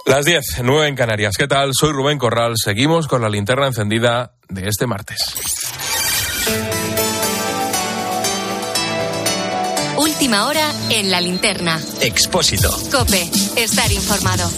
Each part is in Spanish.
Las 10, 9 en Canarias. ¿Qué tal? Soy Rubén Corral. Seguimos con la linterna encendida de este martes. Última hora en la linterna. Expósito. COPE. Estar informado.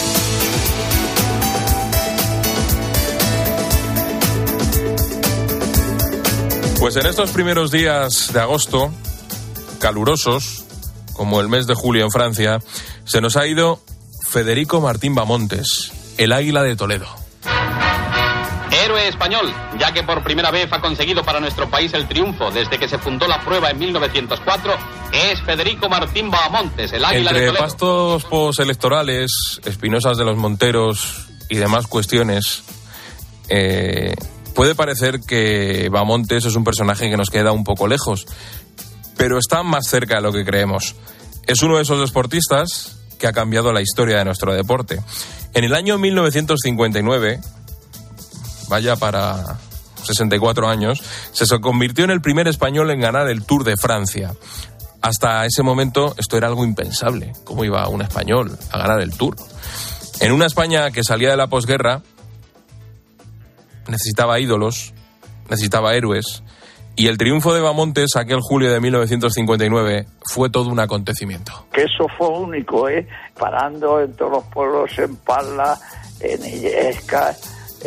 Pues en estos primeros días de agosto, calurosos, como el mes de julio en Francia, se nos ha ido Federico Martín Bamontes, el Águila de Toledo. Héroe español, ya que por primera vez ha conseguido para nuestro país el triunfo desde que se fundó la prueba en 1904, es Federico Martín Bamontes, el Águila de Toledo. Entre pastos postelectorales, espinosas de los monteros y demás cuestiones, puede parecer que Bamontes es un personaje que nos queda un poco lejos, pero está más cerca de lo que creemos. Es uno de esos deportistas que ha cambiado la historia de nuestro deporte. En el año 1959, vaya para 64 años, se convirtió en el primer español en ganar el Tour de Francia. Hasta ese momento esto era algo impensable. ¿Cómo iba un español a ganar el Tour? En una España que salía de la posguerra, necesitaba ídolos, necesitaba héroes, y el triunfo de Bamontes aquel julio de 1959 fue todo un acontecimiento. Que eso fue único, parando en todos los pueblos, en Parla, en Illescas,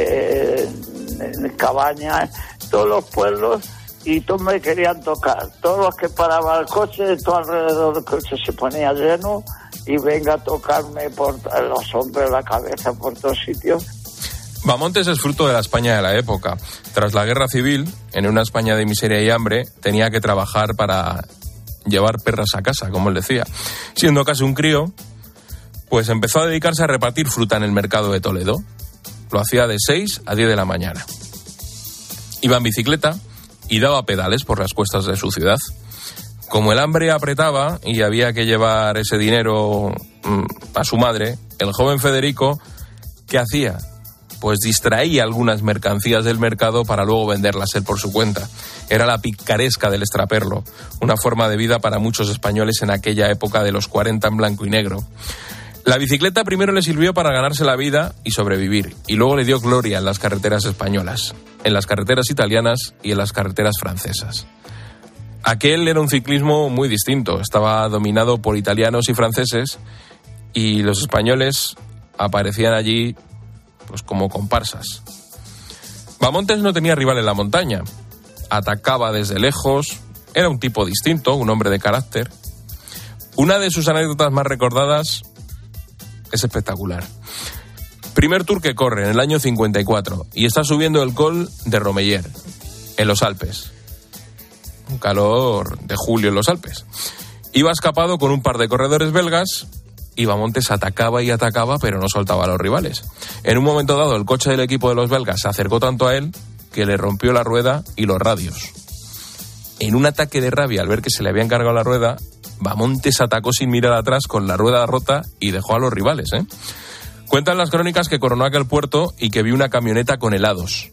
en Cabañas, todos los pueblos, y todos me querían tocar. Todos los que paraban el coche, todo alrededor del coche se ponía lleno, y venga a tocarme por los hombros, la cabeza, por todos sitios. Bamontes es fruto de la España de la época. Tras la guerra civil, en una España de miseria y hambre, tenía que trabajar para llevar perras a casa, como él decía. Siendo casi un crío, pues empezó a dedicarse a repartir fruta en el mercado de Toledo. Lo hacía de 6 a 10 de la mañana. Iba en bicicleta y daba pedales por las cuestas de su ciudad. Como el hambre apretaba y había que llevar ese dinero a su madre, el joven Federico, ¿qué hacía? Pues distraía algunas mercancías del mercado para luego venderlas él por su cuenta. Era la picaresca del extraperlo, una forma de vida para muchos españoles en aquella época de los 40 en blanco y negro. La bicicleta primero le sirvió para ganarse la vida y sobrevivir, y luego le dio gloria en las carreteras españolas, en las carreteras italianas y en las carreteras francesas. Aquel era un ciclismo muy distinto, estaba dominado por italianos y franceses, y los españoles aparecían allí pues como comparsas. Bamontes no tenía rival en la montaña. Atacaba desde lejos, era un tipo distinto, un hombre de carácter. Una de sus anécdotas más recordadas es espectacular. Primer Tour que corre en el año 54 y está subiendo el Col de Romeyer, en los Alpes. Un calor de julio en los Alpes. Iba escapado con un par de corredores belgas y Bamontes atacaba y atacaba, pero no soltaba a los rivales. En un momento dado, el coche del equipo de los belgas se acercó tanto a él que le rompió la rueda y los radios. En un ataque de rabia al ver que se le había encargado la rueda, Bamontes atacó sin mirar atrás con la rueda rota y dejó a los rivales. Cuentan las crónicas que coronó aquel puerto y que vio una camioneta con helados.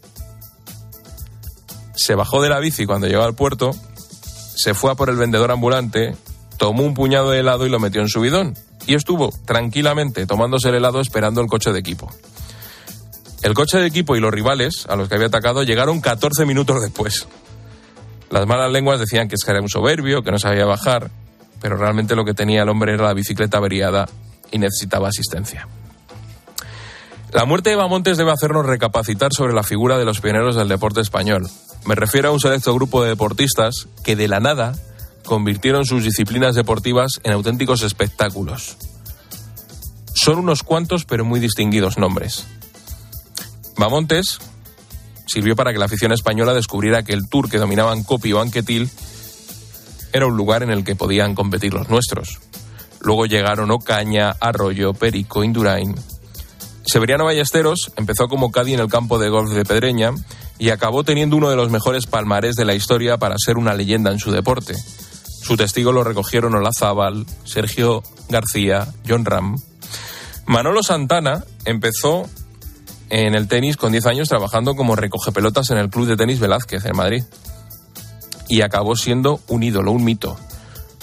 Se bajó de la bici cuando llegó al puerto, se fue a por el vendedor ambulante, tomó un puñado de helado y lo metió en su bidón. Y estuvo tranquilamente tomándose el helado esperando el coche de equipo. El coche de equipo y los rivales a los que había atacado llegaron 14 minutos después. Las malas lenguas decían que era un soberbio, que no sabía bajar, pero realmente lo que tenía el hombre era la bicicleta averiada y necesitaba asistencia. La muerte de Bamontes debe hacernos recapacitar sobre la figura de los pioneros del deporte español. Me refiero a un selecto grupo de deportistas que de la nada convirtieron sus disciplinas deportivas en auténticos espectáculos. Son unos cuantos pero muy distinguidos nombres. Bamontes sirvió para que la afición española descubriera que el Tour que dominaban Coppi o Anquetil era un lugar en el que podían competir los nuestros. Luego llegaron Ocaña, Arroyo, Perico, Indurain. Severiano Ballesteros empezó como caddy en el campo de golf de Pedreña y acabó teniendo uno de los mejores palmarés de la historia para ser una leyenda en su deporte. Su testigo lo recogieron Olazábal, Sergio García, John Ram. Manolo Santana empezó en el tenis con 10 años trabajando como recogepelotas en el Club de Tenis Velázquez en Madrid. Y acabó siendo un ídolo, un mito.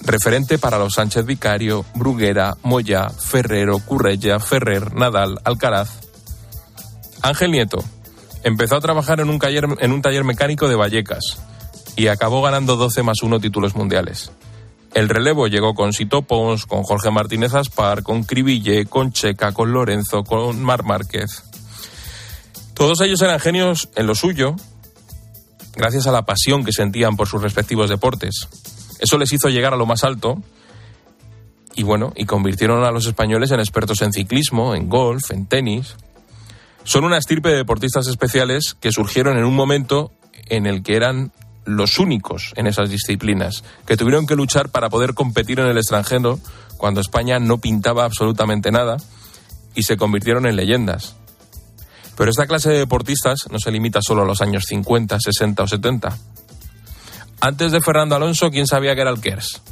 Referente para los Sánchez Vicario, Bruguera, Moyá, Ferrero, Currella, Ferrer, Nadal, Alcaraz. Ángel Nieto empezó a trabajar en un taller mecánico de Vallecas y acabó ganando 12+1 títulos mundiales. El relevo llegó con Sito Pons, con Jorge Martínez Aspar, con Cribillé, con Checa, con Lorenzo, con Marc Márquez. Todos ellos eran genios en lo suyo, gracias a la pasión que sentían por sus respectivos deportes. Eso les hizo llegar a lo más alto y convirtieron a los españoles en expertos en ciclismo, en golf, en tenis. Son una estirpe de deportistas especiales que surgieron en un momento en el que eran los únicos en esas disciplinas, que tuvieron que luchar para poder competir en el extranjero cuando España no pintaba absolutamente nada y se convirtieron en leyendas. Pero esta clase de deportistas no se limita solo a los años 50, 60 o 70. Antes de Fernando Alonso, ¿quién sabía que era el Kers?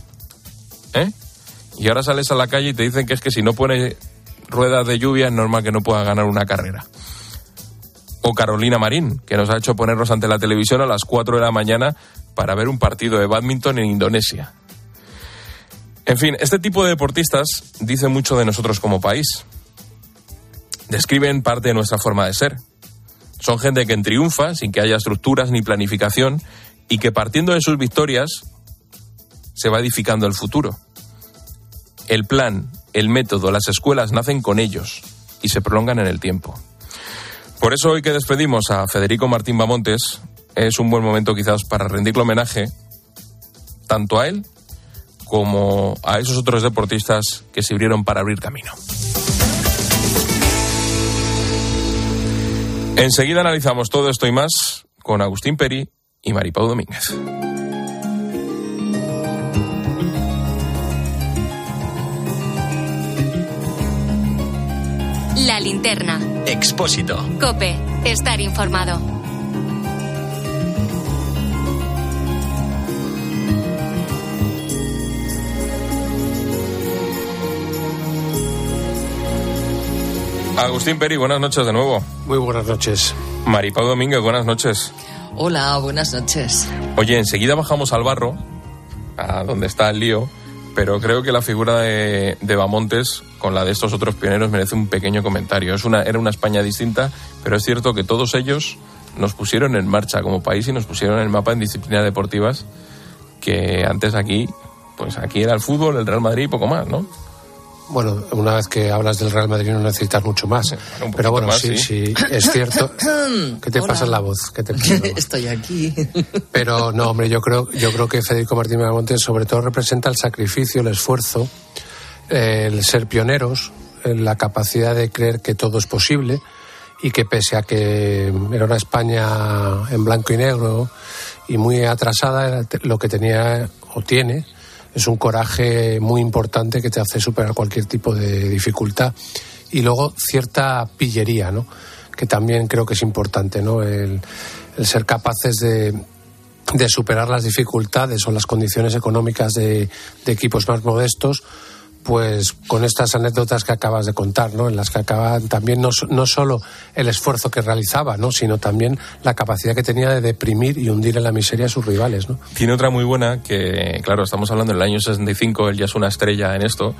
Y ahora sales a la calle y te dicen que es que si no pone ruedas de lluvia es normal que no pueda ganar una carrera. O Carolina Marín, que nos ha hecho ponernos ante la televisión a las 4 de la mañana para ver un partido de bádminton en Indonesia. En fin, este tipo de deportistas dice mucho de nosotros como país. Describen parte de nuestra forma de ser. Son gente que triunfa sin que haya estructuras ni planificación y que partiendo de sus victorias se va edificando el futuro. El plan, el método, las escuelas nacen con ellos y se prolongan en el tiempo. Por eso hoy que despedimos a Federico Martín Bahamontes es un buen momento quizás para rendirle homenaje tanto a él como a esos otros deportistas que sirvieron para abrir camino. Enseguida analizamos todo esto y más con Agustín Peri y Maripau Domínguez. La linterna. Expósito. COPE. Estar informado. Agustín Peri, buenas noches de nuevo. Muy buenas noches. Maripau Domínguez, buenas noches. Hola, buenas noches. Oye, enseguida bajamos al barro, a donde está el lío, pero creo que la figura de Bahamontes, con la de estos otros pioneros, merece un pequeño comentario. Era una España distinta, pero es cierto que todos ellos nos pusieron en marcha como país y nos pusieron en el mapa en disciplinas deportivas que antes aquí era el fútbol, el Real Madrid y poco más, ¿no? Bueno, una vez que hablas del Real Madrid no necesitas mucho más. Pero bueno, más, sí, es cierto. ¿Qué te pasa en la voz? ¿Qué te pasa? Estoy aquí. Pero no, hombre, yo creo que Federico Martín Bahamontes sobre todo representa el sacrificio, el esfuerzo, el ser pioneros, la capacidad de creer que todo es posible y que pese a que era una España en blanco y negro y muy atrasada, lo que tenía o tiene es un coraje muy importante que te hace superar cualquier tipo de dificultad. Y luego cierta pillería, ¿no? Que también creo que es importante, ¿no? El ser capaces de superar las dificultades o las condiciones económicas de equipos más modestos, pues con estas anécdotas que acabas de contar, ¿no? En las que acaban también no solo el esfuerzo que realizaba, ¿no? Sino también la capacidad que tenía de deprimir y hundir en la miseria a sus rivales, ¿no? Tiene otra muy buena que, claro, estamos hablando del año 65, él ya es una estrella en esto,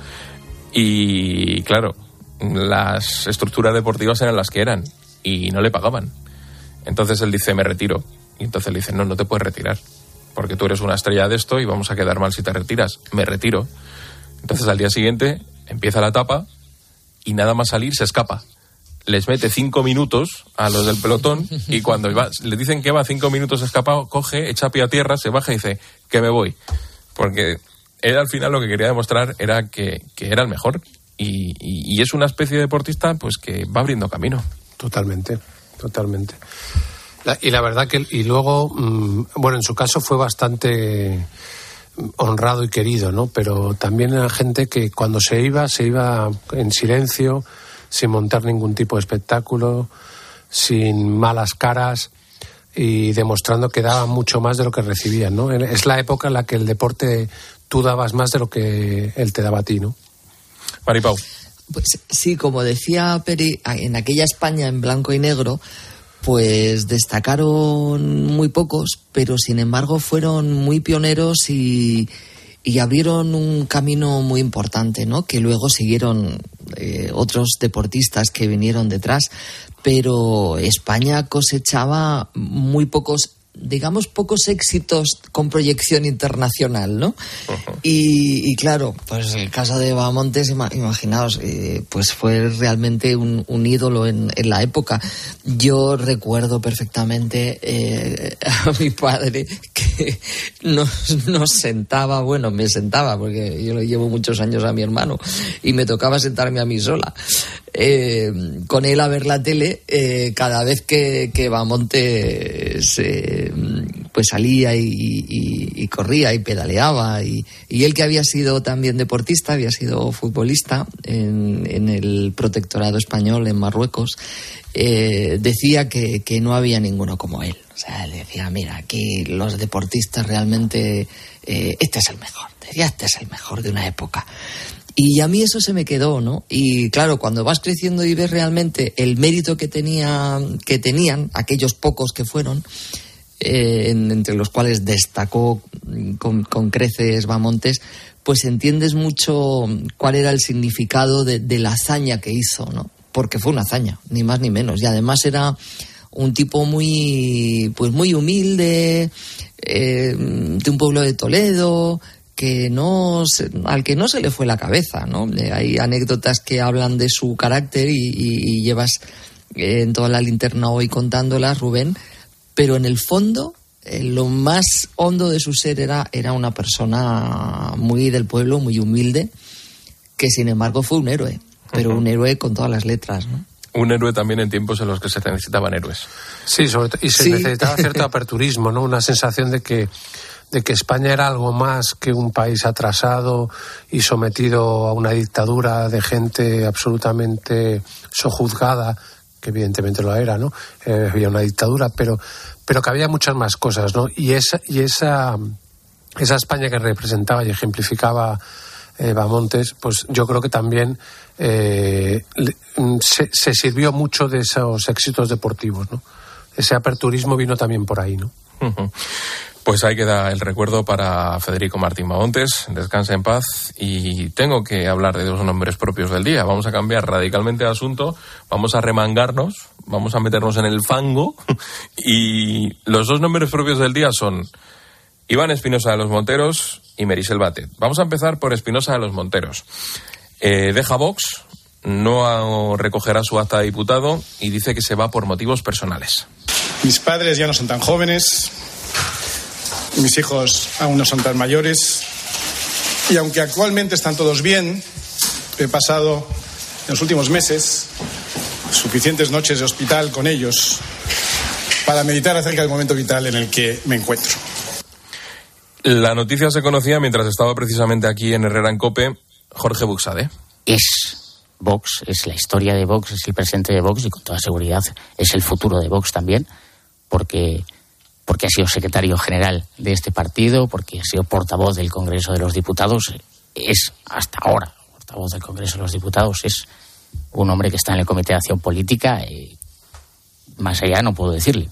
y claro, las estructuras deportivas eran las que eran y no le pagaban. Entonces él dice, me retiro. Y entonces le dicen, no te puedes retirar, porque tú eres una estrella de esto y vamos a quedar mal si te retiras. Me retiro. Entonces al día siguiente empieza la etapa y nada más salir se escapa. Les mete 5 minutos a los del pelotón y cuando le dicen que va 5 minutos escapado, coge, echa pie a tierra, se baja y dice que me voy. Porque él al final lo que quería demostrar era que era el mejor y es una especie de deportista pues que va abriendo camino. Totalmente. Y la verdad que luego, bueno, en su caso fue bastante honrado y querido, ¿no? Pero también era gente que cuando se iba en silencio, sin montar ningún tipo de espectáculo, sin malas caras y demostrando que daba mucho más de lo que recibían, ¿no? Es la época en la que el deporte tú dabas más de lo que él te daba a ti, ¿no? Maripau. Pues sí, como decía Peri, en aquella España en blanco y negro, pues destacaron muy pocos, pero sin embargo fueron muy pioneros y y abrieron un camino muy importante, ¿no? Que luego siguieron otros deportistas que vinieron detrás, pero España cosechaba muy pocos éxitos con proyección internacional, ¿no? Uh-huh. Y claro, pues el caso de Bahamontes, imaginaos, pues fue realmente un ídolo en la época. Yo recuerdo perfectamente a mi padre que me sentaba, porque yo le llevo muchos años a mi hermano y me tocaba sentarme a mí sola. Con él a ver la tele cada vez que Bahamontes pues salía y corría y pedaleaba y él, que había sido también deportista, había sido futbolista en el protectorado español en Marruecos, decía que no había ninguno como él. O sea, él decía, mira, aquí los deportistas realmente este es el mejor. Decía, este es el mejor de una época. Y a mí eso se me quedó, ¿no? Y claro, cuando vas creciendo y ves realmente el mérito que tenían aquellos pocos que fueron, entre los cuales destacó con creces Bahamontes, pues entiendes mucho cuál era el significado de la hazaña que hizo, ¿no? Porque fue una hazaña, ni más ni menos. Y además era un tipo muy humilde, de un pueblo de Toledo, al que no se le fue la cabeza, ¿no? Hay anécdotas que hablan de su carácter y llevas en toda la linterna hoy contándolas, Rubén, pero en el fondo, lo más hondo de su ser era una persona muy del pueblo, muy humilde, que sin embargo fue un héroe, pero un héroe con todas las letras, ¿no? Un héroe también en tiempos en los que se necesitaban héroes. Sí, sobre todo, y se necesitaba cierto aperturismo, ¿no? Una sensación de que España era algo más que un país atrasado y sometido a una dictadura de gente absolutamente sojuzgada, que evidentemente lo era, ¿no? Había una dictadura, pero que había muchas más cosas, ¿no? Y esa España que representaba y ejemplificaba Bahamontes, pues yo creo que también se sirvió mucho de esos éxitos deportivos, ¿no? Ese aperturismo vino también por ahí, ¿no? Uh-huh. Pues ahí queda el recuerdo para Federico Martín Bahamontes, descansa en paz, y tengo que hablar de dos nombres propios del día. Vamos a cambiar radicalmente de asunto, vamos a remangarnos, vamos a meternos en el fango, y los dos nombres propios del día son Iván Espinosa de los Monteros y Merisel Batet. Vamos a empezar por Espinosa de los Monteros. Deja Vox, no recogerá su acta de diputado y dice que se va por motivos personales. Mis padres ya no son tan jóvenes, mis hijos aún no son tan mayores, y aunque actualmente están todos bien, he pasado en los últimos meses suficientes noches de hospital con ellos para meditar acerca del momento vital en el que me encuentro. La noticia se conocía mientras estaba precisamente aquí en Herrera en COPE Jorge Buxade. Es Vox, es la historia de Vox, es el presente de Vox y con toda seguridad es el futuro de Vox también, porque ha sido secretario general de este partido, porque ha sido portavoz del Congreso de los Diputados, es hasta ahora portavoz del Congreso de los Diputados, es un hombre que está en el Comité de Acción Política, más allá no puedo decirle.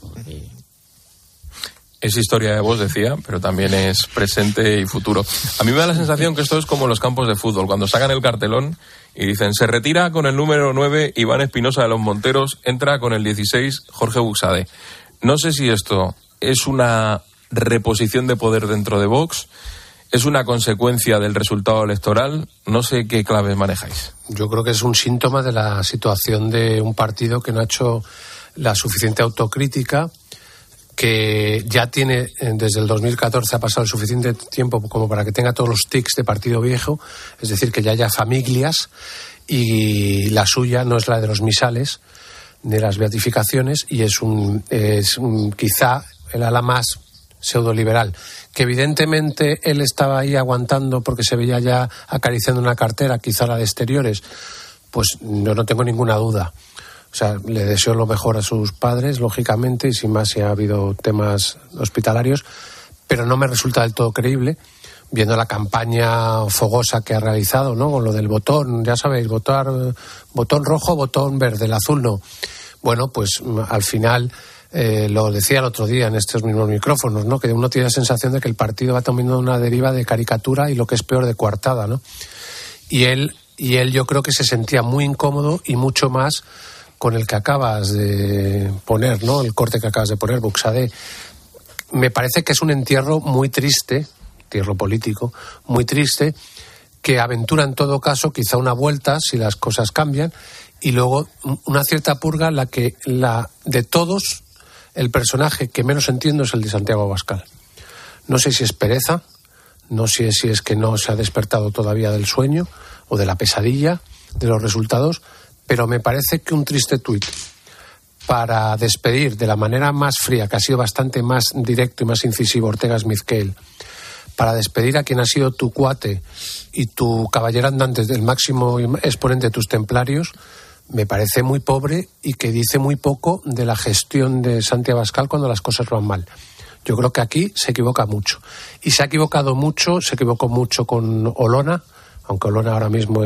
Es historia de Vox, decía, pero también es presente y futuro. A mí me da la sensación que esto es como los campos de fútbol, cuando sacan el cartelón y dicen, se retira con el número 9 Iván Espinosa de los Monteros, entra con el 16 Jorge Buxade. No sé si esto es una reposición de poder dentro de Vox, es una consecuencia del resultado electoral, no sé qué claves manejáis. Yo creo que es un síntoma de la situación de un partido que no ha hecho la suficiente autocrítica, que ya tiene, desde el 2014 ha pasado el suficiente tiempo como para que tenga todos los tics de partido viejo, es decir, que ya haya familias, y la suya no es la de los misales, de las beatificaciones, y es quizá el ala más pseudoliberal, que evidentemente él estaba ahí aguantando porque se veía ya acariciando una cartera, quizá la de exteriores, pues no tengo ninguna duda. O sea, le deseo lo mejor a sus padres, lógicamente, y sin más si ha habido temas hospitalarios, pero no me resulta del todo creíble, viendo la campaña fogosa que ha realizado, ¿no? Con lo del botón, ya sabéis, botón rojo, botón verde, el azul no. Bueno, pues al final Lo decía el otro día en estos mismos micrófonos, ¿no? Que uno tiene la sensación de que el partido va tomando una deriva de caricatura y lo que es peor, de coartada, ¿no? Y él yo creo que se sentía muy incómodo, y mucho más con el que acabas de poner, ¿no? El corte que acabas de poner, Buxadé. Me parece que es un entierro muy triste, entierro político, muy triste, que aventura en todo caso quizá una vuelta si las cosas cambian, y luego una cierta purga en la que de todos el personaje que menos entiendo es el de Santiago Abascal. No sé si es pereza, no sé si es que no se ha despertado todavía del sueño o de la pesadilla de los resultados, pero me parece que un triste tuit para despedir de la manera más fría, que ha sido bastante más directo y más incisivo Ortega Smith que él, para despedir a quien ha sido tu cuate y tu caballero andante del máximo exponente de tus templarios, me parece muy pobre y que dice muy poco de la gestión de Santiago Abascal cuando las cosas van mal. Yo creo que aquí se equivoca mucho. Y se equivocó mucho con Olona, aunque Olona ahora mismo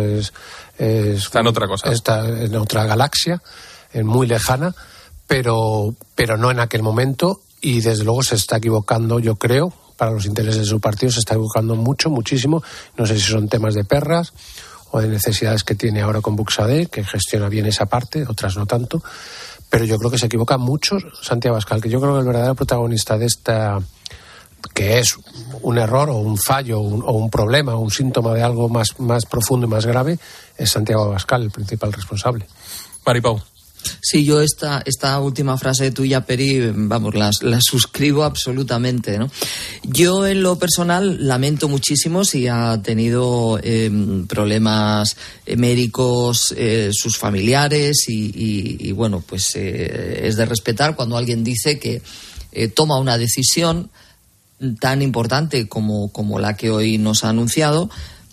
está en otra cosa. Está en otra galaxia, muy lejana, pero no en aquel momento, y desde luego se está equivocando, yo creo, para los intereses de su partido, se está equivocando muchísimo. No sé si son temas de perras o de necesidades que tiene ahora con Buxadé, que gestiona bien esa parte, otras no tanto, pero yo creo que se equivoca mucho Santiago Abascal, que yo creo que el verdadero protagonista de esta, que es un error o un fallo o un problema o un síntoma de algo más profundo y más grave, es Santiago Abascal, el principal responsable. Maripau. Sí, yo esta última frase tuya, Peri, vamos, la suscribo absolutamente, ¿no? Yo en lo personal lamento muchísimo si ha tenido problemas médicos sus familiares y bueno, pues es de respetar cuando alguien dice que toma una decisión tan importante como la que hoy nos ha anunciado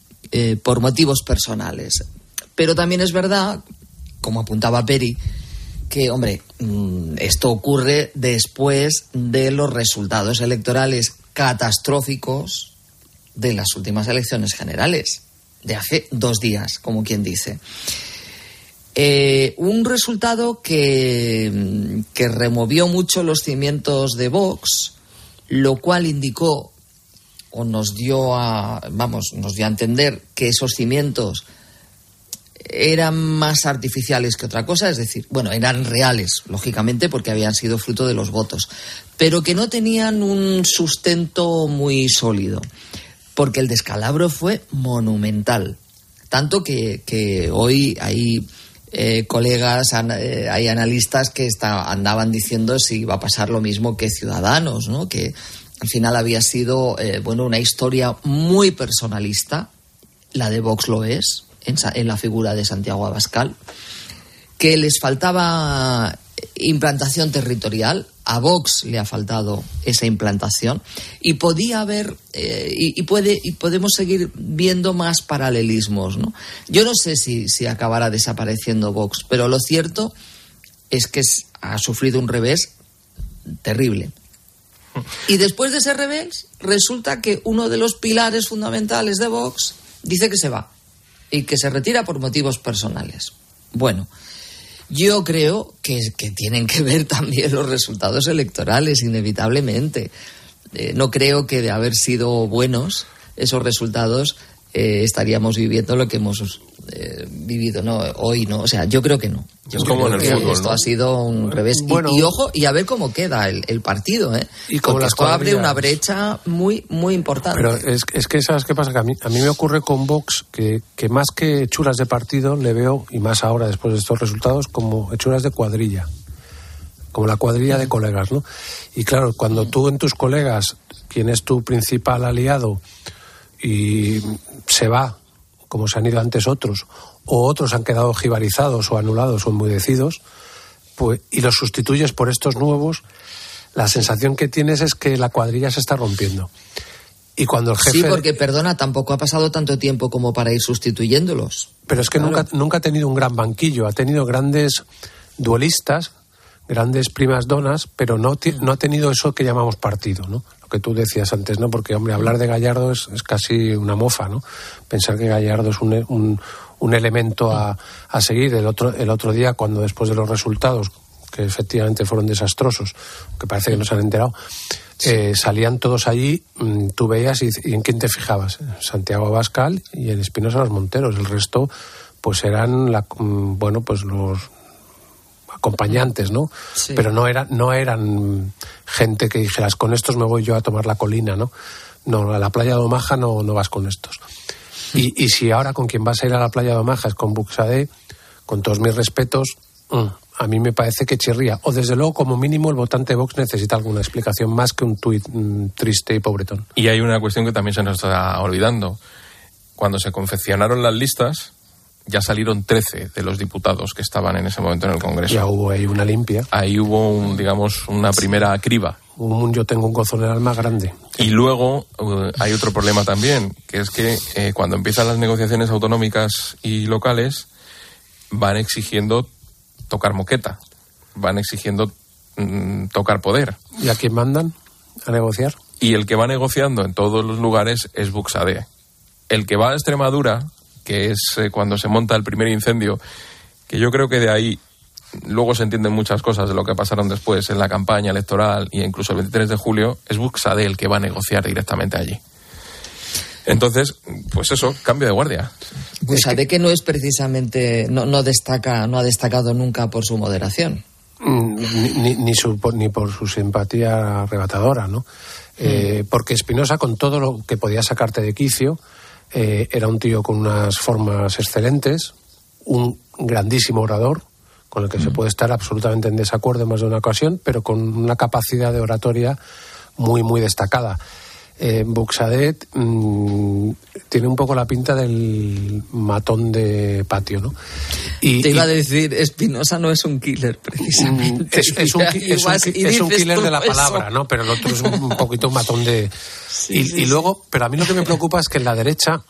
por motivos personales. Pero también es verdad, como apuntaba Peri, que, hombre, esto ocurre después de los resultados electorales catastróficos de las últimas elecciones generales, de hace 2 días, como quien dice. Un resultado que removió mucho los cimientos de Vox, lo cual indicó o nos dio a entender que esos cimientos eran más artificiales que otra cosa, es decir, bueno, eran reales, lógicamente, porque habían sido fruto de los votos, pero que no tenían un sustento muy sólido, porque el descalabro fue monumental, tanto que hoy hay colegas, hay analistas que andaban diciendo si iba a pasar lo mismo que Ciudadanos, ¿no? Que al final había sido una historia muy personalista, la de Vox lo es, en la figura de Santiago Abascal, que les faltaba implantación territorial. A Vox le ha faltado esa implantación y podía haber y podemos seguir viendo más paralelismos, ¿no? Yo no sé si acabará desapareciendo Vox, pero lo cierto es que ha sufrido un revés terrible. Y después de ese revés resulta que uno de los pilares fundamentales de Vox dice que se va y que se retira por motivos personales. Bueno, yo creo que tienen que ver también los resultados electorales, inevitablemente. No creo que de haber sido buenos esos resultados estaríamos viviendo lo que hemos vivido hoy, ¿no? O sea, yo creo que no. Es como en el fútbol, esto ¿no? ha sido un revés. Bueno, y ojo, y a ver cómo queda el partido, ¿eh? Y como porque esto abre una brecha muy, muy importante. Pero es que ¿sabes qué pasa? Que a mí me ocurre con Vox que más que hechuras de partido le veo, y más ahora después de estos resultados, como hechuras de cuadrilla. Como la cuadrilla de colegas, ¿no? Y claro, cuando tú en tus colegas, quien es tu principal aliado, y se va, como se han ido antes otros, o otros han quedado jibarizados o anulados o enmudecidos, pues, y los sustituyes por estos nuevos, la sensación que tienes es que la cuadrilla se está rompiendo. Y cuando el jefe... Sí, porque, perdona, tampoco ha pasado tanto tiempo como para ir sustituyéndolos. Pero es que claro, nunca ha tenido un gran banquillo, ha tenido grandes duelistas, grandes primas donas, pero no ha tenido eso que llamamos partido, ¿no? Lo que tú decías antes, ¿no? Porque, hombre, hablar de Gallardo es casi una mofa, ¿no? Pensar que Gallardo es un elemento a seguir. El otro día, cuando después de los resultados, que efectivamente fueron desastrosos, que parece que no se han enterado, salían todos allí, tú veías y ¿en quién te fijabas? Santiago Abascal y en Espinosa Los Monteros. El resto pues eran pues los acompañantes, ¿no? Sí. Pero no eran gente que dijeras, con estos me voy yo a tomar la colina, ¿no? No, a la playa de Omaha no vas con estos. Y si ahora con quien vas a ir a la playa de Omaha es con Buxadé, con todos mis respetos, a mí me parece que chirría. O desde luego, como mínimo, el votante de Vox necesita alguna explicación más que un tuit triste y pobretón. Y hay una cuestión que también se nos está olvidando. Cuando se confeccionaron las listas, ya salieron 13 de los diputados que estaban en ese momento en el Congreso. Ya hubo ahí una limpia. Ahí hubo, una primera criba. Yo tengo un gozo en el alma grande. Y luego hay otro problema también, que es que cuando empiezan las negociaciones autonómicas y locales, van exigiendo tocar moqueta, van exigiendo tocar poder. ¿Y a quién mandan a negociar? Y el que va negociando en todos los lugares es Buxadé. El que va a Extremadura, que es cuando se monta el primer incendio, que yo creo que de ahí luego se entienden muchas cosas de lo que pasaron después en la campaña electoral e incluso el 23 de julio, es Buxadé el que va a negociar directamente allí. Entonces, pues eso, cambio de guardia. Buxadé que no es precisamente, no ha destacado nunca por su moderación. Ni por su simpatía arrebatadora, ¿no? Porque Espinosa, con todo lo que podía sacarte de quicio, era un tío con unas formas excelentes, un grandísimo orador, con el que se puede estar absolutamente en desacuerdo en más de una ocasión, pero con una capacidad de oratoria muy, muy destacada. Buxadé tiene un poco la pinta del matón de patio, ¿no? Te iba a decir, Espinosa no es un killer, precisamente. Es un killer de la palabra, ¿no? Pero el otro es un poquito un matón de... Y luego, pero a mí lo que me preocupa es que en la derecha,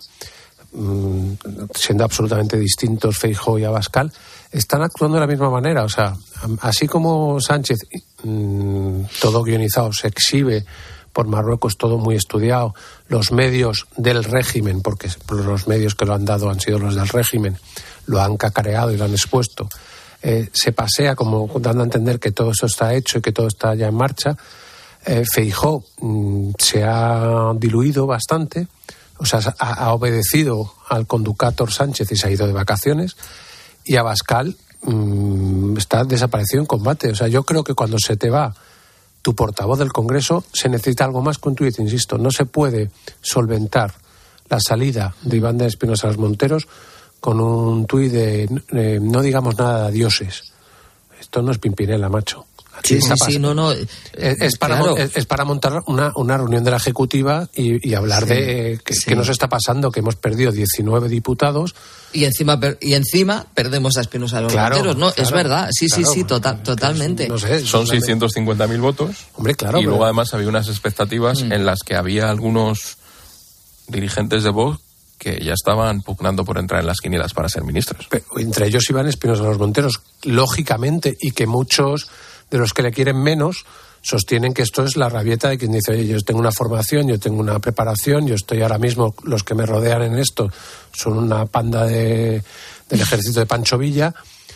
siendo absolutamente distintos Feijóo y Abascal, están actuando de la misma manera. O sea, así como Sánchez, todo guionizado, se exhibe por Marruecos, todo muy estudiado, los medios del régimen, porque los medios que lo han dado han sido los del régimen, lo han cacareado y lo han expuesto, se pasea como dando a entender que todo eso está hecho y que todo está ya en marcha. Feijóo se ha diluido bastante, o sea, ha obedecido al conductor Sánchez y se ha ido de vacaciones, y Abascal está desaparecido en combate. O sea, yo creo que cuando se te va tu portavoz del Congreso, se necesita algo más que un tuit, insisto. No se puede solventar la salida de Iván de Espinosa Los Monteros con un tuit de no digamos nada de adioses. Esto no es Pimpinela, macho. Sí, no. Es para montar una reunión de la Ejecutiva y hablar de qué nos está pasando, que hemos perdido 19 diputados. Y encima perdemos a Espinosa Los Monteros, ¿no? Claro, es verdad, totalmente. No sé, son 650.000 votos. Hombre, claro. Y luego además había unas expectativas en las que había algunos dirigentes de Vox que ya estaban pugnando por entrar en las quinielas para ser ministros. Pero entre ellos Iván Espinosa Los Monteros, lógicamente, y que muchos de los que le quieren menos sostienen que esto es la rabieta de quien dice, oye, yo tengo una formación, yo tengo una preparación, yo estoy ahora mismo, los que me rodean en esto son una panda del ejército de Pancho Villa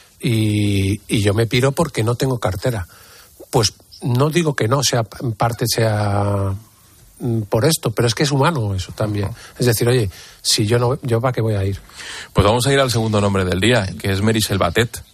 y yo me piro porque no tengo cartera. Pues no digo que no, sea en parte sea por esto, pero es que es humano eso también. Es decir, oye, si yo no, ¿yo para qué voy a ir? Pues vamos a ir al segundo nombre del día, que es Meritxell Batet.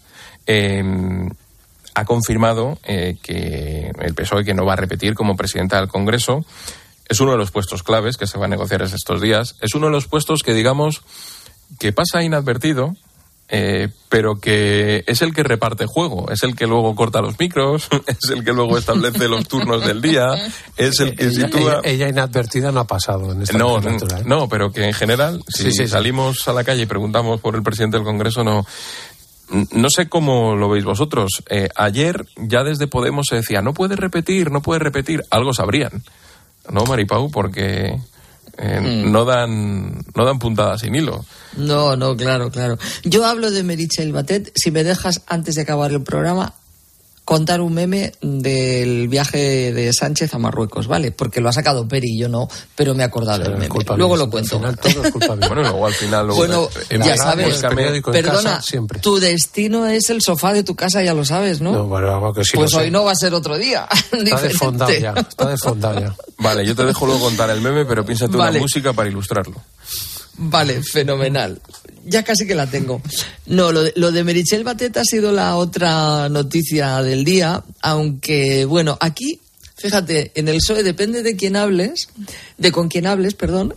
Ha confirmado que el PSOE, que no va a repetir como presidenta del Congreso, es uno de los puestos claves que se va a negociar estos días. Es uno de los puestos que, digamos, que pasa inadvertido, pero que es el que reparte juego, es el que luego corta los micros, es el que luego establece los turnos del día, es el que sitúa... Ella inadvertida no ha pasado en esta legislatura, ¿eh? No, pero que en general, si salimos a la calle y preguntamos por el presidente del Congreso, no sé cómo lo veis vosotros. Ayer ya desde Podemos se decía, no puede repetir. Algo sabrían, ¿no, Maripau? Porque no dan puntadas sin hilo. No, claro. Yo hablo de Meritxell Batet, si me dejas, antes de acabar el programa, contar un meme del viaje de Sánchez a Marruecos, ¿vale? Porque lo ha sacado Peri, yo no, pero me he acordado del meme. Luego lo cuento. Al final todo es culpa mía. Bueno, luego al final... Bueno, ya sabes, perdona, casa, siempre. Tu destino es el sofá de tu casa, ya lo sabes, ¿no? No, bueno, algo que sí. Pues hoy no va a ser otro día. Está desfondado ya. Vale, yo te dejo luego contar el meme, pero piénsate una música para ilustrarlo. Vale, fenomenal. Ya casi que la tengo. No, lo de Meritxell Batet ha sido la otra noticia del día, aunque, bueno, aquí, fíjate, en el PSOE depende de quién hables, con quién hables, perdón.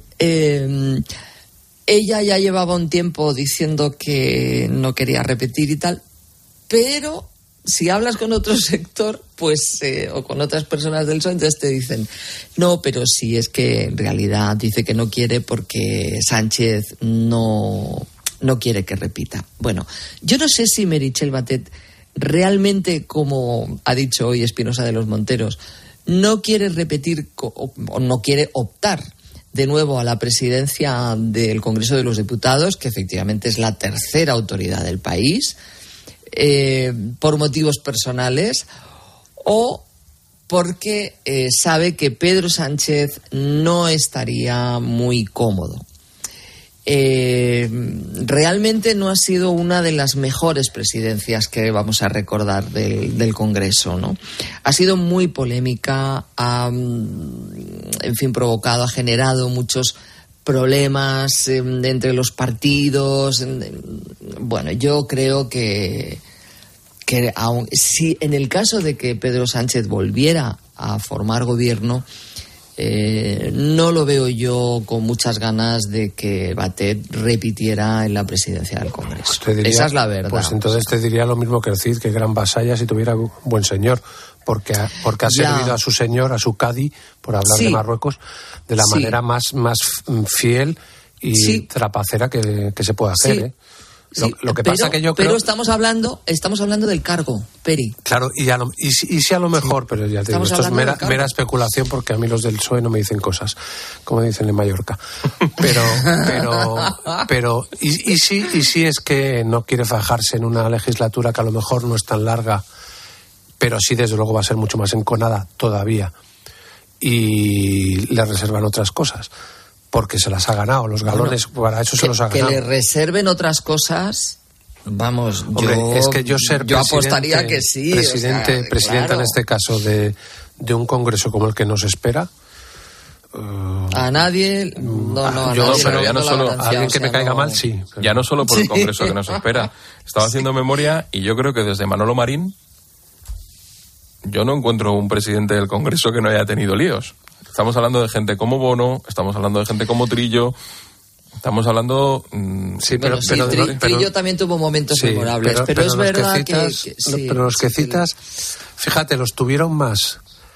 Ella ya llevaba un tiempo diciendo que no quería repetir y tal, pero si hablas con otro sector, pues, o con otras personas del PSOE, entonces te dicen, no, pero sí, es que en realidad dice que no quiere porque Sánchez no quiere que repita. Bueno, yo no sé si Meritxell Batet realmente, como ha dicho hoy Espinosa de los Monteros, no quiere repetir o no quiere optar de nuevo a la presidencia del Congreso de los Diputados, que efectivamente es la tercera autoridad del país, por motivos personales, o porque sabe que Pedro Sánchez no estaría muy cómodo. Realmente no ha sido una de las mejores presidencias que vamos a recordar del Congreso, ¿no? Ha sido muy polémica, ha generado muchos problemas entre los partidos. Bueno, yo creo que aun, si en el caso de que Pedro Sánchez volviera a formar gobierno, no lo veo yo con muchas ganas de que Batet repitiera en la presidencia del Congreso. Esa es la verdad. Pues entonces te diría lo mismo que el Cid, que gran vasalla si tuviera buen señor, porque ha servido a su señor, a su cadi, por hablar de Marruecos, de la manera más fiel y trapacera que se puede hacer, ¿eh? Lo que pasa que yo creo... Pero estamos hablando del cargo, Peri. Claro, y si a lo mejor, pero ya te digo, esto es mera especulación, porque a mí los del PSOE no me dicen cosas, como dicen en Mallorca. Pero y si es que no quiere fajarse en una legislatura que a lo mejor no es tan larga, pero sí desde luego va a ser mucho más enconada todavía, y le reservan otras cosas. Porque se las ha ganado, los galones, para eso se los ha ganado. Que le reserven otras cosas, vamos, hombre, es que yo apostaría que sí. Presidenta claro. En este caso de un congreso como el que nos espera. A nadie, pero ya no solo a alguien que me caiga mal, sí. Pero... Ya no solo por el congreso que nos espera. Estaba haciendo memoria y yo creo que desde Manolo Marín yo no encuentro un presidente del Congreso que no haya tenido líos. Estamos hablando de gente como Bono, estamos hablando de gente como Trillo, estamos hablando... Trillo también tuvo momentos memorables, pero es verdad que pero los que citas, fíjate, los tuvieron más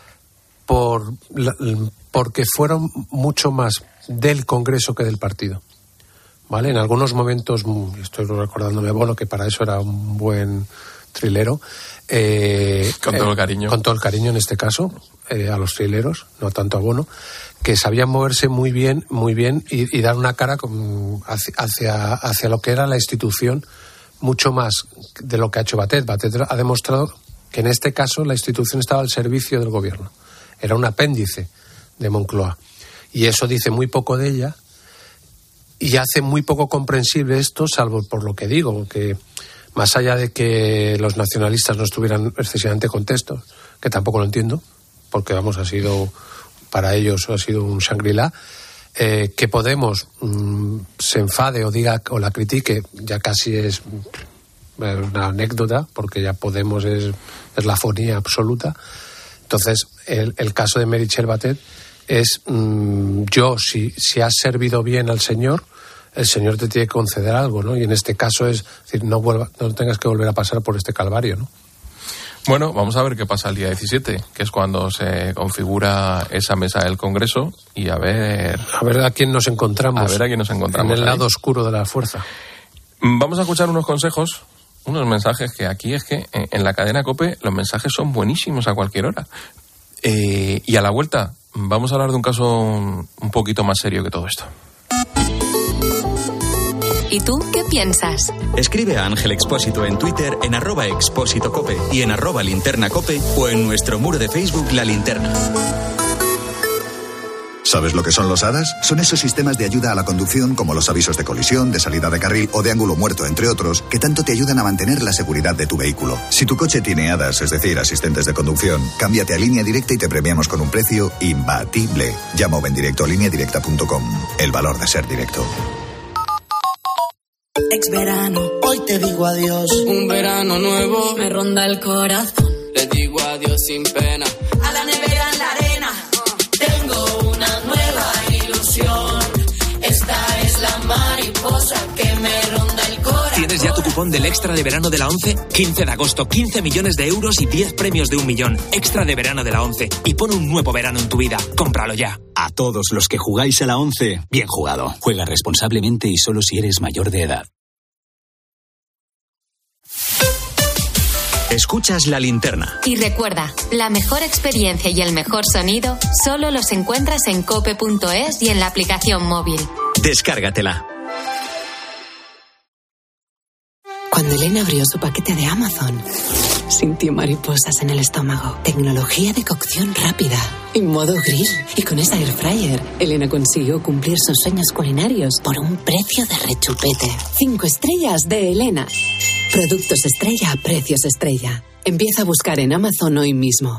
porque fueron mucho más del Congreso que del partido. ¿Vale? En algunos momentos, estoy recordándome Bono, que para eso era un buen trilero. Con todo el cariño. Con todo el cariño en este caso, a los trileros, no tanto a Bono, que sabían moverse muy bien y dar una cara hacia lo que era la institución, mucho más de lo que ha hecho Batet. Batet ha demostrado que en este caso la institución estaba al servicio del gobierno. Era un apéndice de Moncloa. Y eso dice muy poco de ella y hace muy poco comprensible esto, salvo por lo que digo, que más allá de que los nacionalistas no estuvieran excesivamente contentos, que tampoco lo entiendo, porque vamos, para ellos ha sido un Shangri-La, que Podemos se enfade o diga o la critique, ya casi es una anécdota, porque ya Podemos es la fonía absoluta. Entonces, el caso de Meritxell Batet es, si has servido bien al señor, el señor te tiene que conceder algo, ¿no? Y en este caso es decir, no tengas que volver a pasar por este calvario, ¿no? Bueno, vamos a ver qué pasa el día 17, que es cuando se configura esa mesa del Congreso, y a ver a quién nos encontramos. En el lado oscuro de la fuerza. Vamos a escuchar unos consejos, unos mensajes, que aquí es que en la cadena COPE los mensajes son buenísimos a cualquier hora. Y a la vuelta vamos a hablar de un caso un poquito más serio que todo esto. ¿Y tú qué piensas? Escribe a Ángel Expósito en Twitter en @expósitocope y en @linternacope o en nuestro muro de Facebook La Linterna. ¿Sabes lo que son los ADAS? Son esos sistemas de ayuda a la conducción como los avisos de colisión, de salida de carril o de ángulo muerto, entre otros, que tanto te ayudan a mantener la seguridad de tu vehículo. Si tu coche tiene ADAS, es decir, asistentes de conducción, cámbiate a Línea Directa y te premiamos con un precio imbatible. Llama o ven directo a lineadirecta.com. El valor de ser directo. Ex verano, hoy te digo adiós. Un verano nuevo me ronda el corazón. Le digo adiós sin pena. A la nevera en la arena. Tengo una nueva ilusión. Esta es la mariposa que me ronda el corazón. ¿Tienes ya tu cupón del Extra de Verano de la ONCE? 15 de agosto, 15 millones de euros y 10 premios de 1 millón. Extra de Verano de la ONCE. Y pon un nuevo verano en tu vida. Cómpralo ya. A todos los que jugáis a la ONCE, bien jugado. Juega responsablemente y solo si eres mayor de edad. Escuchas La Linterna. Y recuerda, la mejor experiencia y el mejor sonido solo los encuentras en cope.es y en la aplicación móvil. Descárgatela. Cuando Elena abrió su paquete de Amazon, sintió mariposas en el estómago. Tecnología de cocción rápida, en modo grill. Y con esa air fryer, Elena consiguió cumplir sus sueños culinarios por un precio de rechupete. 5 estrellas de Elena. Productos estrella a precios estrella. Empieza a buscar en Amazon hoy mismo.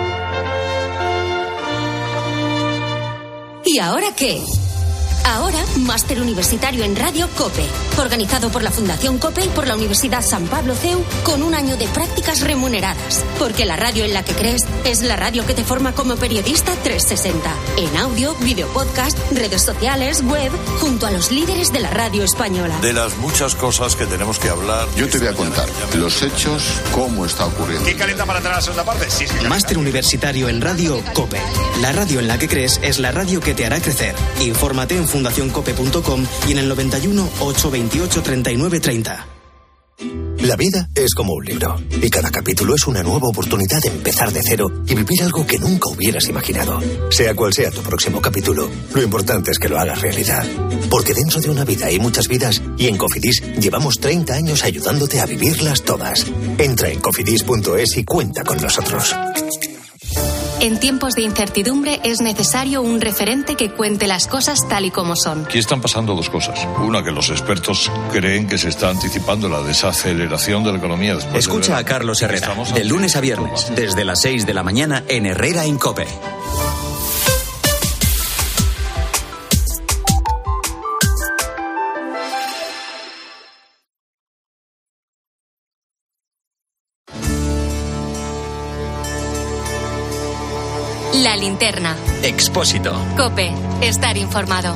¿Y ahora qué? Ahora, Máster Universitario en Radio COPE, organizado por la Fundación COPE y por la Universidad San Pablo CEU, con un año de prácticas remuneradas. Porque la radio en la que crees es la radio que te forma como periodista 360. En audio, videopodcast, redes sociales, web, junto a los líderes de la radio española. De las muchas cosas que tenemos que hablar. Yo te voy a contar los hechos, cómo está ocurriendo. ¿Quién calienta para entrar a la segunda parte? Sí, Máster Universitario en Radio COPE. La radio en la que crees es la radio que te hará crecer. Infórmate en fundacioncope.com y en el 91 828 39 30. La vida es como un libro y cada capítulo es una nueva oportunidad de empezar de cero y vivir algo que nunca hubieras imaginado. Sea cual sea tu próximo capítulo, lo importante es que lo hagas realidad. Porque dentro de una vida hay muchas vidas y en Cofidis llevamos 30 años ayudándote a vivirlas todas. Entra en cofidis.es y cuenta con nosotros. En tiempos de incertidumbre es necesario un referente que cuente las cosas tal y como son. Aquí están pasando dos cosas. Una, que los expertos creen que se está anticipando la desaceleración de la economía. Escucha a Carlos Herrera, de lunes a viernes, desde las 6 de la mañana en Herrera en COPE. La Linterna. Expósito. COPE. Estar informado.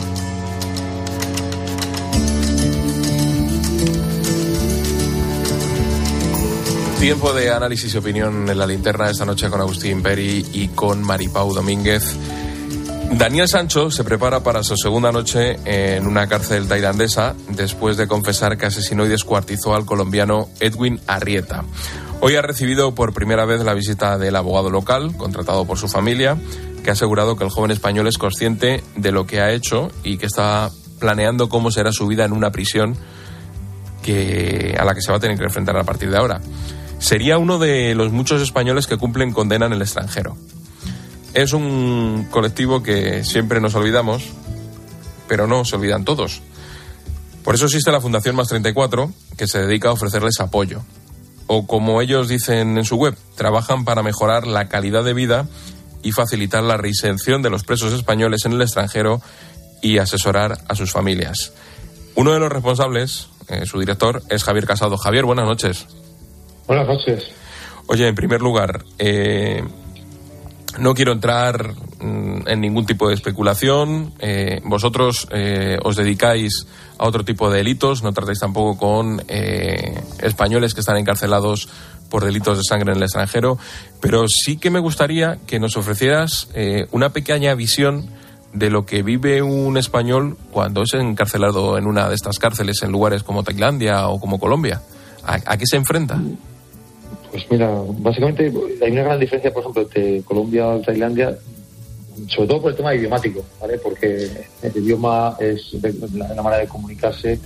Tiempo de análisis y opinión en La Linterna esta noche con Agustín Peri y con Maripau Domínguez. Daniel Sancho se prepara para su segunda noche en una cárcel tailandesa después de confesar que asesinó y descuartizó al colombiano Edwin Arrieta. Hoy ha recibido por primera vez la visita del abogado local, contratado por su familia, que ha asegurado que el joven español es consciente de lo que ha hecho y que está planeando cómo será su vida en una prisión a la que se va a tener que enfrentar a partir de ahora. Sería uno de los muchos españoles que cumplen condena en el extranjero. Es un colectivo que siempre nos olvidamos, pero no se olvidan todos. Por eso existe la Fundación Más 34, que se dedica a ofrecerles apoyo. O como ellos dicen en su web, trabajan para mejorar la calidad de vida y facilitar la reinserción de los presos españoles en el extranjero y asesorar a sus familias. Uno de los responsables, su director, es Javier Casado. Javier, buenas noches. Buenas noches. Oye, en primer lugar, no quiero entrar en ningún tipo de especulación. Vosotros os dedicáis a otro tipo de delitos, no tratáis tampoco con españoles que están encarcelados por delitos de sangre en el extranjero, pero sí que me gustaría que nos ofrecieras una pequeña visión de lo que vive un español cuando es encarcelado en una de estas cárceles en lugares como Tailandia o como Colombia. ¿A qué se enfrenta? Pues mira, básicamente hay una gran diferencia, por ejemplo, entre Colombia y Tailandia, sobre todo por el tema idiomático, ¿vale? Porque el idioma es la manera de comunicarse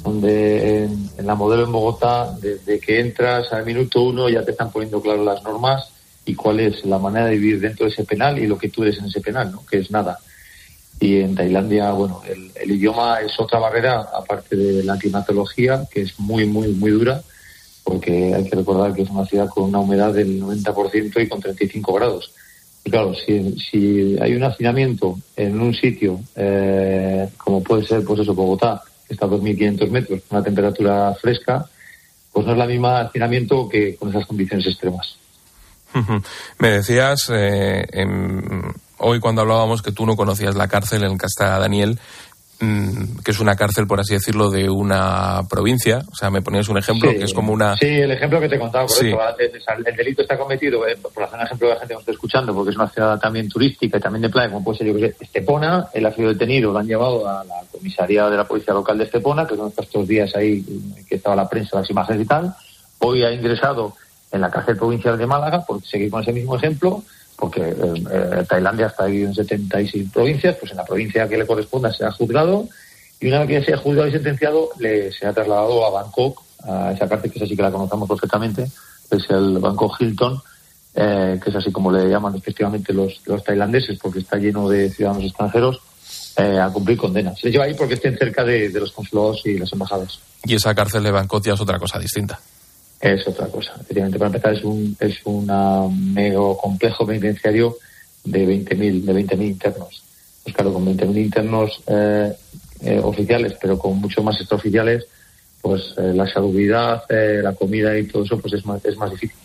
donde en la Modelo en Bogotá, desde que entras al minuto 1 ya te están poniendo claro las normas y cuál es la manera de vivir dentro de ese penal y lo que tú eres en ese penal, ¿no? Que es nada. Y en Tailandia, bueno, el idioma es otra barrera, aparte de la climatología, que es muy, muy, muy dura, porque hay que recordar que es una ciudad con una humedad del 90% y con 35 grados. Y claro, si hay un hacinamiento en un sitio, como puede ser, pues eso, Bogotá, que está a 2.500 metros, con una temperatura fresca, pues no es la misma hacinamiento que con esas condiciones extremas. Me decías hoy cuando hablábamos que tú no conocías la cárcel en la que está Daniel, que es una cárcel, por así decirlo, de una provincia. O sea, me ponías un ejemplo que es como una... Sí, el ejemplo que te he contado, correcto. Sí. El delito está cometido, por hacer un ejemplo de la gente que nos está escuchando, porque es una ciudad también turística y también de playa, como puede ser, yo que sé, Estepona. Él ha sido detenido, lo han llevado a la comisaría de la policía local de Estepona, que son estos días ahí que estaba la prensa, las imágenes y tal. Hoy ha ingresado en la cárcel provincial de Málaga, por seguir con ese mismo ejemplo, porque Tailandia está dividido en 76 provincias, pues en la provincia que le corresponda se ha juzgado, y una vez que se ha juzgado y sentenciado, se ha trasladado a Bangkok, a esa cárcel que es así que la conocemos perfectamente, es el Bangkok Hilton, que es así como le llaman efectivamente los tailandeses, porque está lleno de ciudadanos extranjeros, a cumplir condenas. Se les lleva ahí porque estén cerca de los consulados y las embajadas. Y esa cárcel de Bangkok ya es otra cosa distinta. Es otra cosa. Efectivamente, para empezar, es un mega complejo penitenciario de 20.000 internos. Pues claro, con 20.000 internos oficiales, pero con muchos más extraoficiales, pues la salubridad, la comida y todo eso, pues es más difícil.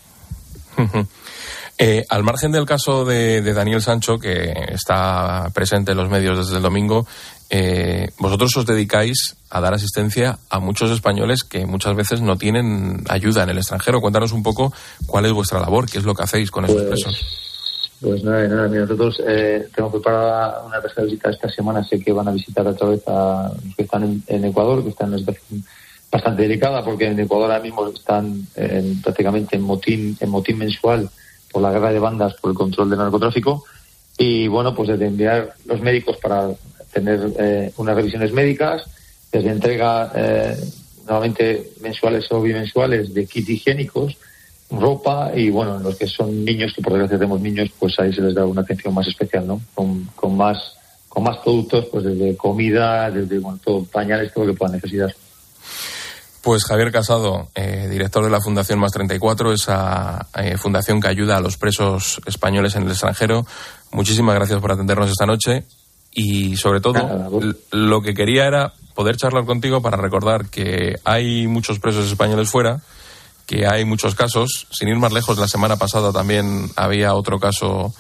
Al margen del caso de Daniel Sancho, que está presente en los medios desde el domingo, vosotros os dedicáis a dar asistencia a muchos españoles que muchas veces no tienen ayuda en el extranjero. Cuéntanos un poco cuál es vuestra labor, qué es lo que hacéis con esos presos. Pues nada, mira, nosotros tenemos preparada una tercera visita esta semana. Sé que van a visitar otra vez a los que están en Ecuador, que están en una situación bastante delicada, porque en Ecuador ahora mismo están prácticamente en motín mensual por la guerra de bandas, por el control del narcotráfico. Y bueno, pues desde enviar los médicos para tener unas revisiones médicas, desde entrega nuevamente mensuales o bimensuales de kits higiénicos, ropa, y bueno, en los que son niños, que por desgracia tenemos niños, pues ahí se les da una atención más especial, ¿no? Con más productos, pues desde comida, desde todo, pañales, todo lo que puedan necesitar. Pues Javier Casado, director de la Fundación Más 34, esa fundación que ayuda a los presos españoles en el extranjero. Muchísimas gracias por atendernos esta noche. Y sobre todo, lo que quería era poder charlar contigo para recordar que hay muchos presos españoles fuera, que hay muchos casos. Sin ir más lejos, la semana pasada también había otro caso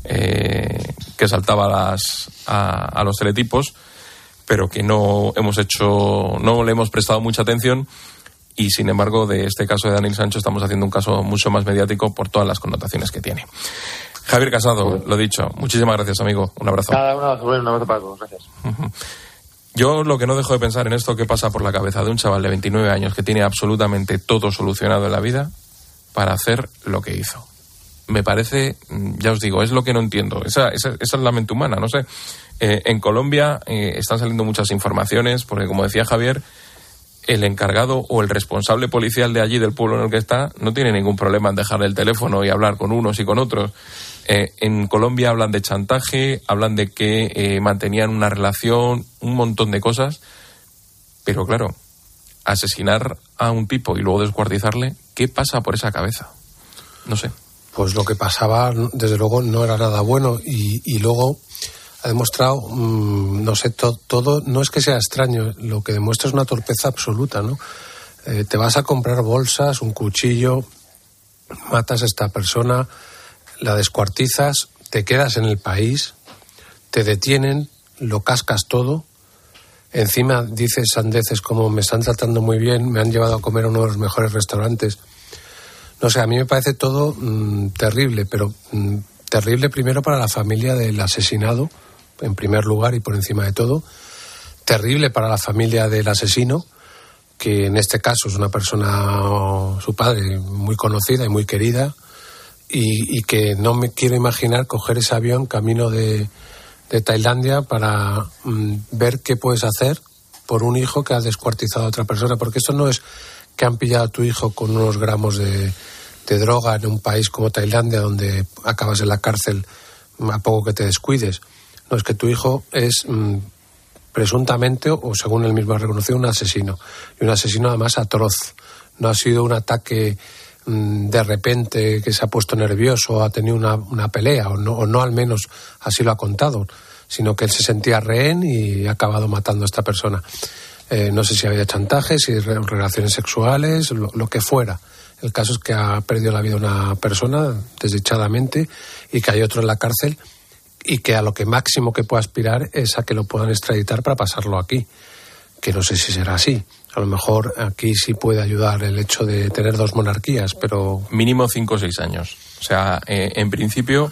que saltaba a los teletipos, pero que no le hemos prestado mucha atención, y sin embargo de este caso de Daniel Sancho estamos haciendo un caso mucho más mediático por todas las connotaciones que tiene. Javier Casado, lo dicho, muchísimas gracias, amigo, un abrazo. Un abrazo para todos, gracias. Yo lo que no dejo de pensar en esto que pasa por la cabeza de un chaval de 29 años que tiene absolutamente todo solucionado en la vida para hacer lo que hizo. Me parece, ya os digo, es lo que no entiendo. Esa es la mente humana, no sé. En Colombia están saliendo muchas informaciones porque, como decía Javier, el encargado o el responsable policial de allí, del pueblo en el que está, no tiene ningún problema en dejar el teléfono y hablar con unos y con otros. En Colombia hablan de chantaje, hablan de que mantenían una relación, un montón de cosas. Pero claro, asesinar a un tipo y luego descuartizarle, ¿qué pasa por esa cabeza? No sé. Pues lo que pasaba, desde luego, no era nada bueno, y luego ha demostrado, no sé, todo, no es que sea extraño, lo que demuestra es una torpeza absoluta, ¿no? Te vas a comprar bolsas, un cuchillo, matas a esta persona, la descuartizas, te quedas en el país, te detienen, lo cascas todo, encima dices sandeces como me están tratando muy bien, me han llevado a comer a uno de los mejores restaurantes. No sé, a mí me parece todo terrible, pero terrible primero para la familia del asesinado, en primer lugar y por encima de todo. Terrible para la familia del asesino, que en este caso es una persona, su padre, muy conocida y muy querida, y que no me quiero imaginar coger ese avión camino de Tailandia para ver qué puedes hacer por un hijo que ha descuartizado a otra persona, porque esto no es que han pillado a tu hijo con unos gramos de droga en un país como Tailandia, donde acabas en la cárcel a poco que te descuides. No, es que tu hijo es presuntamente, o según él mismo ha reconocido, un asesino. Y un asesino además atroz. No ha sido un ataque de repente que se ha puesto nervioso, ha tenido una pelea, o no al menos así lo ha contado, sino que él se sentía rehén y ha acabado matando a esta persona. No sé si había chantajes, si relaciones sexuales, lo que fuera. El caso es que ha perdido la vida una persona desdichadamente y que hay otro en la cárcel y que a lo que máximo que puede aspirar es a que lo puedan extraditar para pasarlo aquí, que no sé si será así. A lo mejor aquí sí puede ayudar el hecho de tener dos monarquías, pero... Mínimo 5 o 6 años. O sea, en principio,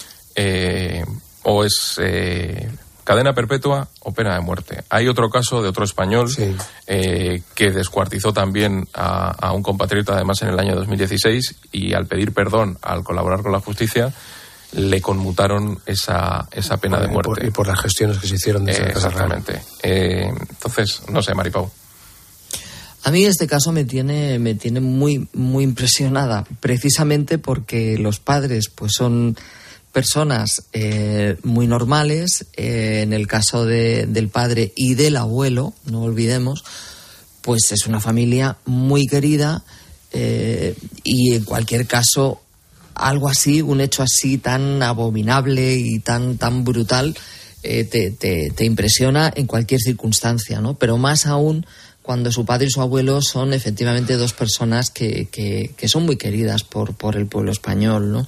o es cadena perpetua o pena de muerte. Hay otro caso de otro español que descuartizó también a un compatriota, además en el año 2016, y al pedir perdón, al colaborar con la justicia, le conmutaron esa pena de muerte. Y por las gestiones que se hicieron desde exactamente. Entonces, no sé, Maripau. A mí este caso me tiene muy, muy impresionada, precisamente porque los padres pues son personas muy normales. En el caso del padre y del abuelo, no olvidemos, pues es una familia muy querida, y en cualquier caso algo así, un hecho así tan abominable y tan brutal, te impresiona en cualquier circunstancia, ¿no? Pero más aún cuando su padre y su abuelo son efectivamente dos personas que son muy queridas por el pueblo español, ¿no?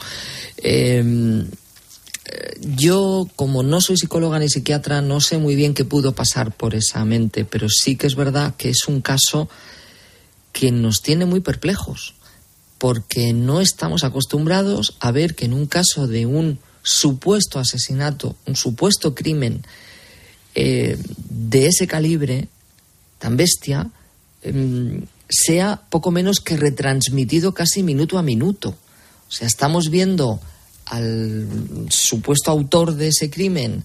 Yo, como no soy psicóloga ni psiquiatra, no sé muy bien qué pudo pasar por esa mente, pero sí que es verdad que es un caso que nos tiene muy perplejos, porque no estamos acostumbrados a ver que en un caso de un supuesto asesinato, un supuesto crimen de ese calibre, tan bestia, sea poco menos que retransmitido casi minuto a minuto. O sea, estamos viendo al supuesto autor de ese crimen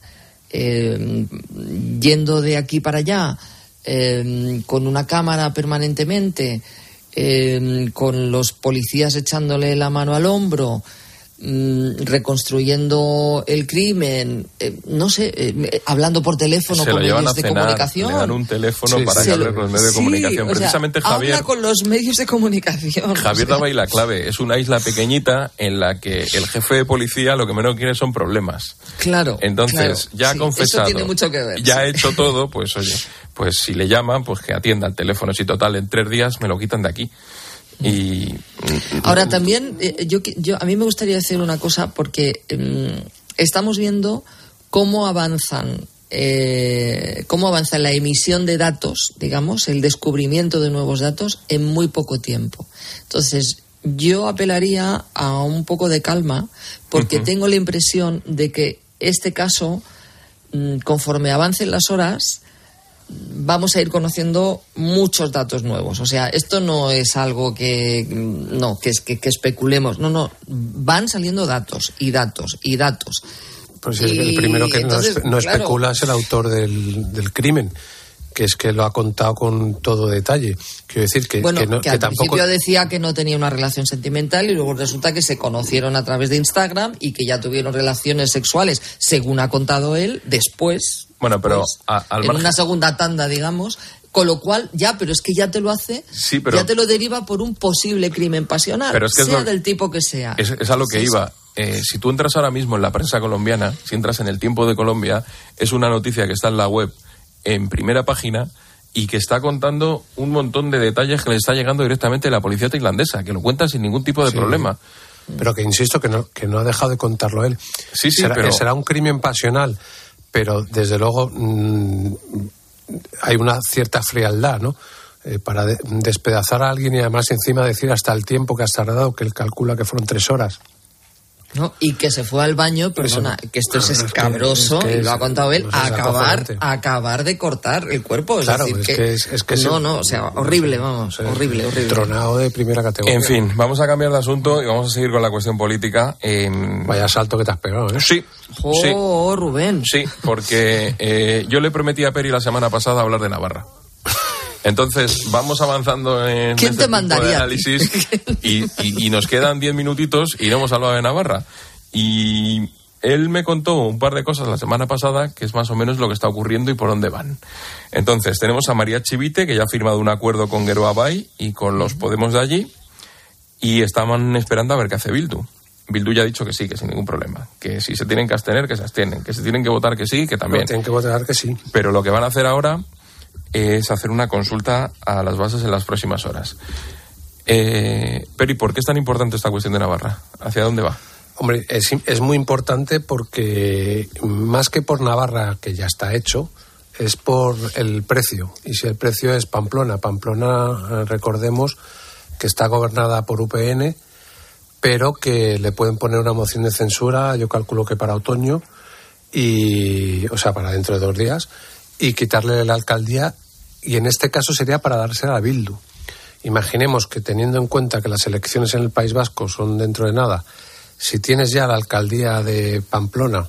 yendo de aquí para allá, con una cámara permanentemente, con los policías echándole la mano al hombro, reconstruyendo el crimen, no sé, hablando por teléfono con medios de comunicación. Le dan un teléfono para que hable con los medios de comunicación. Precisamente, Javier, habla con los medios de comunicación. Javier daba ahí la clave. Es una isla pequeñita en la que el jefe de policía lo que menos quiere son problemas. Claro. Entonces, ya ha confesado, eso tiene mucho que ver, ya ha hecho todo, pues oye, pues si le llaman, pues que atienda el teléfono. Si total, en 3 días me lo quitan de aquí. Y ahora también yo a mí me gustaría decir una cosa, porque estamos viendo cómo avanza la emisión de datos, digamos, el descubrimiento de nuevos datos en muy poco tiempo. Entonces, yo apelaría a un poco de calma, porque tengo la impresión de que este caso, conforme avancen las horas, vamos a ir conociendo muchos datos nuevos. O sea, esto no es algo que especulemos. No, van saliendo datos y datos y datos. Pues el primero que entonces, no especula es el autor del crimen, que es que lo ha contado con todo detalle. Quiero decir que al tampoco... principio decía que no tenía una relación sentimental y luego resulta que se conocieron a través de Instagram y que ya tuvieron relaciones sexuales, según ha contado él, después. Bueno, pero pues, en una segunda tanda, digamos, con lo cual pero es que ya te lo hace, ya te lo deriva por un posible crimen pasional, pero es que sea del tipo que sea. Es a lo que iba. Si tú entras ahora mismo en la prensa colombiana, si entras en El Tiempo de Colombia, es una noticia que está en la web en primera página y que está contando un montón de detalles que le está llegando directamente de la policía tailandesa, que lo cuentan sin ningún tipo de problema. Pero que insisto que no ha dejado de contarlo él. Será un crimen pasional, pero desde luego hay una cierta frialdad, ¿no? Para despedazar a alguien y además encima decir hasta el tiempo que has tardado, que él calcula que fueron 3 horas. No, y que se fue al baño, perdona, que esto es escabroso, y lo ha contado él, a acabar de cortar el cuerpo. Claro, es que no, o sea, horrible, vamos, horrible. Tronado de primera categoría. En fin, vamos a cambiar de asunto y vamos a seguir con la cuestión política. Vaya salto que te has pegado, ¿eh? Sí. Rubén. Sí, porque yo le prometí a Peri la semana pasada hablar de Navarra. Entonces, vamos avanzando en ¿Quién te mandaría de análisis y nos quedan 10 minutitos y no hemos hablado de Navarra. Y él me contó un par de cosas la semana pasada, que es más o menos lo que está ocurriendo y por dónde van. Entonces, tenemos a María Chivite, que ya ha firmado un acuerdo con Geroa Bai y con los Podemos de allí, y estaban esperando a ver qué hace Bildu. Bildu ya ha dicho que sí, que sin ningún problema. Que si se tienen que abstener, que se abstienen. Que si tienen que votar, que sí, que también. No, tienen que votar que sí. Pero lo que van a hacer ahora es hacer una consulta a las bases en las próximas horas. Peri, ¿por qué es tan importante esta cuestión de Navarra? ¿Hacia dónde va? Hombre, es muy importante porque más que por Navarra, que ya está hecho, es por el precio. Y si el precio es Pamplona, recordemos que está gobernada por UPN, pero que le pueden poner una moción de censura, yo calculo que para otoño, o sea, para dentro de 2 días, y quitarle la alcaldía, y en este caso sería para dársela a Bildu. Imaginemos que, teniendo en cuenta que las elecciones en el País Vasco son dentro de nada, si tienes ya la alcaldía de Pamplona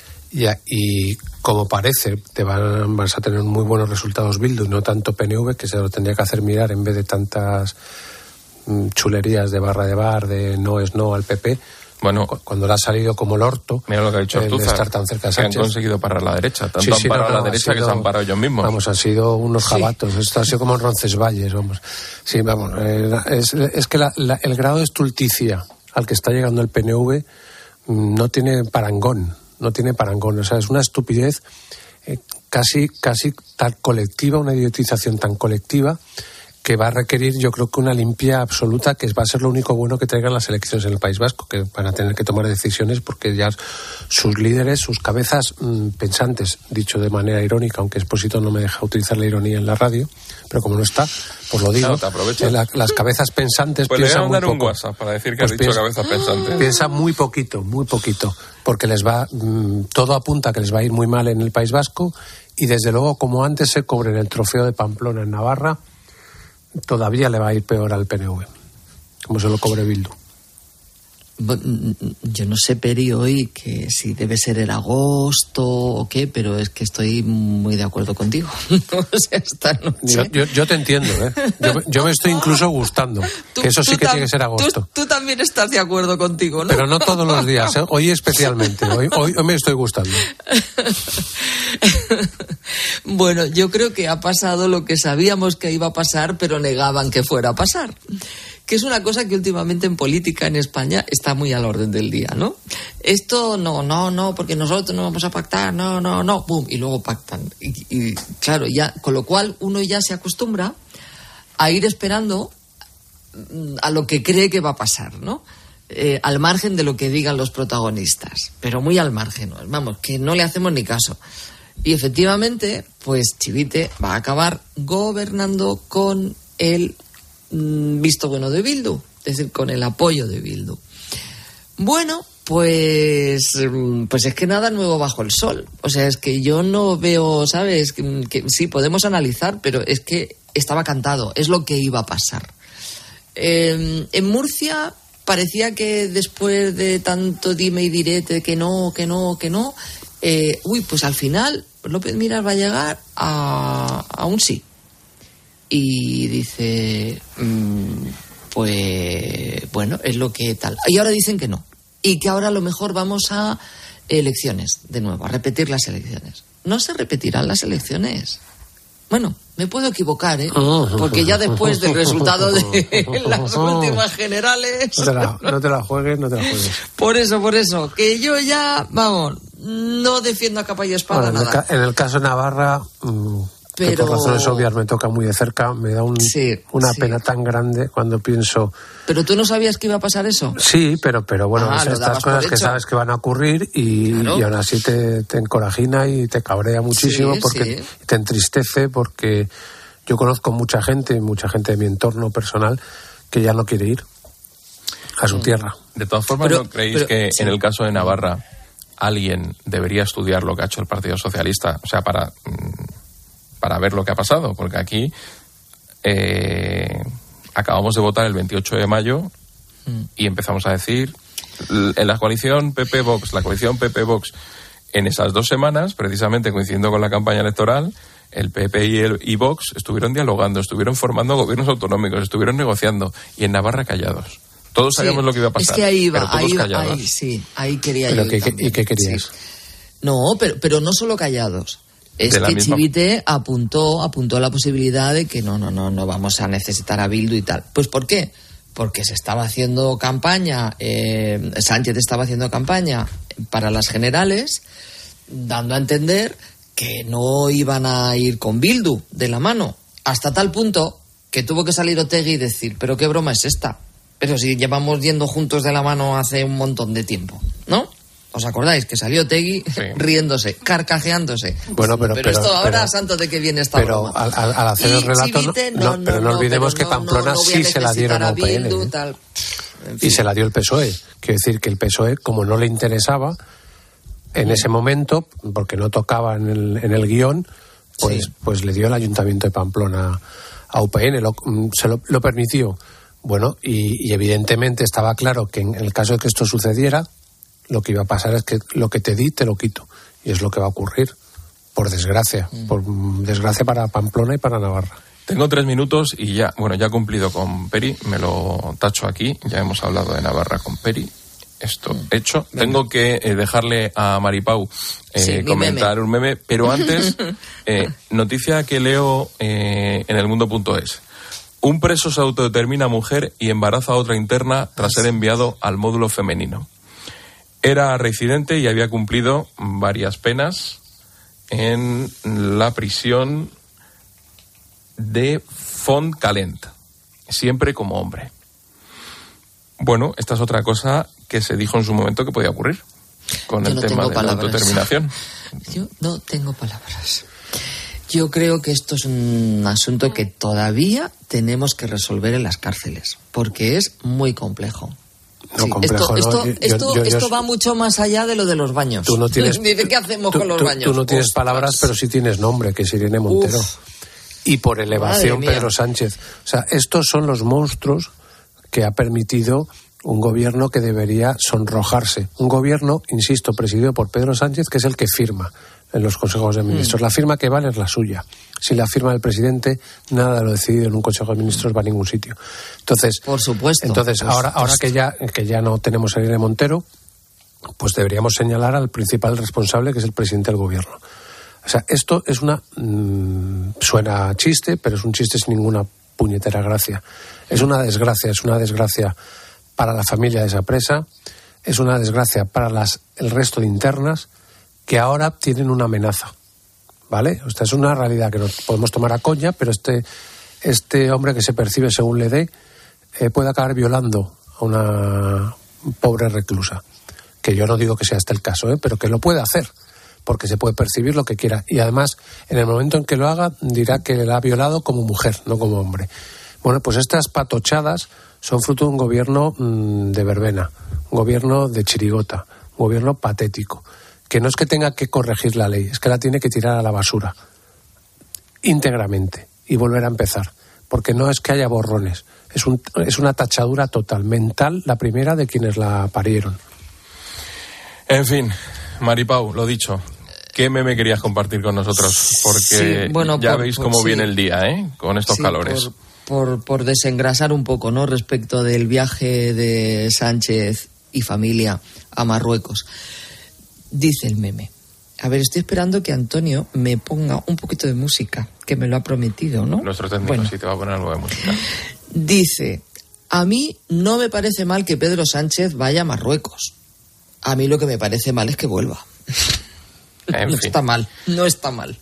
y como parece vas a tener muy buenos resultados Bildu, no tanto PNV, que se lo tendría que hacer mirar en vez de tantas chulerías de barra de bar, de no es no al PP. Bueno, cuando le ha salido como el orto, mira lo que ha dicho Ortúzar, estar tan cerca de Sánchez. Que han conseguido parar la derecha, tanto han parado la derecha que se han parado ellos mismos. Vamos, han sido unos jabatos, esto ha sido como en Roncesvalles, vamos. Sí, vamos, es que el grado de estulticia al que está llegando el PNV no tiene parangón, o sea, es una estupidez casi tan colectiva, una idiotización tan colectiva, que va a requerir, yo creo, que una limpia absoluta, que va a ser lo único bueno que traigan las elecciones en el País Vasco, que van a tener que tomar decisiones porque ya sus líderes, sus cabezas pensantes, dicho de manera irónica, aunque Expósito no me deja utilizar la ironía en la radio, pero como no está, pues lo digo, las cabezas pensantes pues piensan muy poco. Pues le voy a mandar un WhatsApp para decir que has dicho cabezas pensantes. Piensan muy poquito, porque les va, todo apunta a que les va a ir muy mal en el País Vasco, y desde luego, como antes se cobren el trofeo de Pamplona en Navarra, todavía le va a ir peor al PNV, como se lo cobre Bildu. Yo no sé, Peri, hoy que si debe ser el agosto o qué, pero es que estoy muy de acuerdo contigo. O sea, esta noche... yo te entiendo, ¿eh? Yo me estoy incluso gustando, que eso sí que tiene que ser agosto. Tú también estás de acuerdo contigo, ¿no? Pero no todos los días, ¿eh? Hoy especialmente, hoy me estoy gustando. Bueno, yo creo que ha pasado lo que sabíamos que iba a pasar, pero negaban que fuera a pasar. Que es una cosa que últimamente en política en España está muy al orden del día, ¿no? Esto no, porque nosotros no vamos a pactar, no, pum, y luego pactan. Y claro, ya, con lo cual uno ya se acostumbra a ir esperando a lo que cree que va a pasar, ¿no? Al margen de lo que digan los protagonistas, pero muy al margen, ¿no? Vamos, que no le hacemos ni caso. Y efectivamente, pues Chivite va a acabar gobernando con el visto bueno de Bildu, es decir, con el apoyo de Bildu. Bueno, pues es que nada nuevo bajo el sol. O sea, es que yo no veo, ¿sabes? Que sí, podemos analizar, pero es que estaba cantado, es lo que iba a pasar. En Murcia parecía que después de tanto dime y direte que no, pues al final López Miras va a llegar a un sí. Y dice, pues bueno, es lo que tal. Y ahora dicen que no. Y que ahora a lo mejor vamos a elecciones, de nuevo, a repetir las elecciones. No se repetirán las elecciones. Bueno, me puedo equivocar, ¿eh? Porque ya después del resultado de las últimas generales... No te la juegues. Por eso, que yo ya, vamos, no defiendo a capa y espada nada. En el caso de Navarra... Pero... que por razones obvias me toca muy de cerca, me da una pena tan grande cuando pienso... ¿Pero tú no sabías que iba a pasar eso? Sí, pero bueno, es estas cosas que sabes que van a ocurrir y aún así te encorajina y te cabrea muchísimo porque te entristece, porque yo conozco mucha gente de mi entorno personal que ya no quiere ir. a su tierra. De todas formas, ¿no creéis que en el caso de Navarra alguien debería estudiar lo que ha hecho el Partido Socialista? O sea, para ver lo que ha pasado, porque aquí acabamos de votar el 28 de mayo y empezamos a decir, en la coalición PP-Vox, en esas 2 semanas, precisamente coincidiendo con la campaña electoral, el PP y Vox estuvieron dialogando, estuvieron formando gobiernos autonómicos, estuvieron negociando, y en Navarra callados. Todos sabíamos lo que iba a pasar, es que ahí iba, pero todos callados. Ahí quería yo ¿Y qué querías? Sí. No, pero no solo callados. Es que Chivite apuntó la posibilidad de que no vamos a necesitar a Bildu y tal. Pues ¿por qué? Porque se estaba haciendo campaña, Sánchez estaba haciendo campaña para las generales, dando a entender que no iban a ir con Bildu de la mano, hasta tal punto que tuvo que salir Otegi y decir, pero qué broma es esta, pero si llevamos yendo juntos de la mano hace un montón de tiempo, ¿no? ¿Os acordáis? Que salió Otegi riéndose, carcajeándose. Bueno, pero esto ahora, santo de que viene esta broma. Pero al hacer el relato, pero no olvidemos que Pamplona sí se la dieron a UPN. En fin. Y se la dio el PSOE. Quiero decir que el PSOE, como no le interesaba en ese momento, porque no tocaba en el guión, pues le dio el Ayuntamiento de Pamplona a UPN, lo permitió. Bueno, y evidentemente estaba claro que en el caso de que esto sucediera, lo que iba a pasar es que lo que te di te lo quito, y es lo que va a ocurrir, por desgracia para Pamplona y para Navarra. Tengo 3 minutos y ya he cumplido con Peri, me lo tacho aquí, ya hemos hablado de Navarra con Peri, esto hecho. Venga. Tengo que dejarle a Maripau comentar un meme, pero antes, noticia que leo en elmundo.es. Un preso se autodetermina mujer y embaraza a otra interna tras ser enviado al módulo femenino. Era reincidente y había cumplido varias penas en la prisión de Fontcalent, siempre como hombre. Bueno, esta es otra cosa que se dijo en su momento que podía ocurrir con el tema de la autodeterminación. Yo no tengo palabras. Yo creo que esto es un asunto que todavía tenemos que resolver en las cárceles, porque es muy complejo. No, complejo, esto va mucho más allá de lo de los baños. Tú no tienes, dice, ¿qué hacemos con los baños? Tú no tienes palabras, pero sí tienes nombre, que es Irene Montero. Y por elevación, Pedro Sánchez. O sea, estos son los monstruos que ha permitido un gobierno que debería sonrojarse. Un gobierno, insisto, presidido por Pedro Sánchez, que es el que firma en los consejos de ministros. La firma que vale es la suya. Si la firma del presidente, nada de lo decidido en un consejo de ministros va a ningún sitio. Entonces, por supuesto. Entonces, ahora que ya no tenemos a Irene Montero, pues deberíamos señalar al principal responsable, que es el presidente del gobierno. O sea, esto es suena a chiste, pero es un chiste sin ninguna puñetera gracia. Es una desgracia para la familia de esa presa, es una desgracia para el resto de internas que ahora tienen una amenaza, ¿vale? O sea, es una realidad que nos podemos tomar a coña, pero este hombre que se percibe según le dé puede acabar violando a una pobre reclusa, que yo no digo que sea este el caso, pero que lo puede hacer, porque se puede percibir lo que quiera, y además en el momento en que lo haga dirá que la ha violado como mujer, no como hombre. Bueno, pues estas patochadas son fruto de un gobierno de verbena, un gobierno de chirigota, un gobierno patético, que no es que tenga que corregir la ley, es que la tiene que tirar a la basura íntegramente y volver a empezar, porque no es que haya borrones, es una tachadura total, mental, la primera de quienes la parieron. En fin, Maripau, lo dicho, ¿qué meme querías compartir con nosotros? Porque veis cómo viene el día, con estos calores. Por desengrasar un poco, ¿no?, respecto del viaje de Sánchez y familia a Marruecos. Dice el meme. A ver, estoy esperando que Antonio me ponga un poquito de música, que me lo ha prometido, ¿no? Nuestro técnico sí te va a poner algo de música. Dice, a mí no me parece mal que Pedro Sánchez vaya a Marruecos. A mí lo que me parece mal es que vuelva. Está mal. No está mal.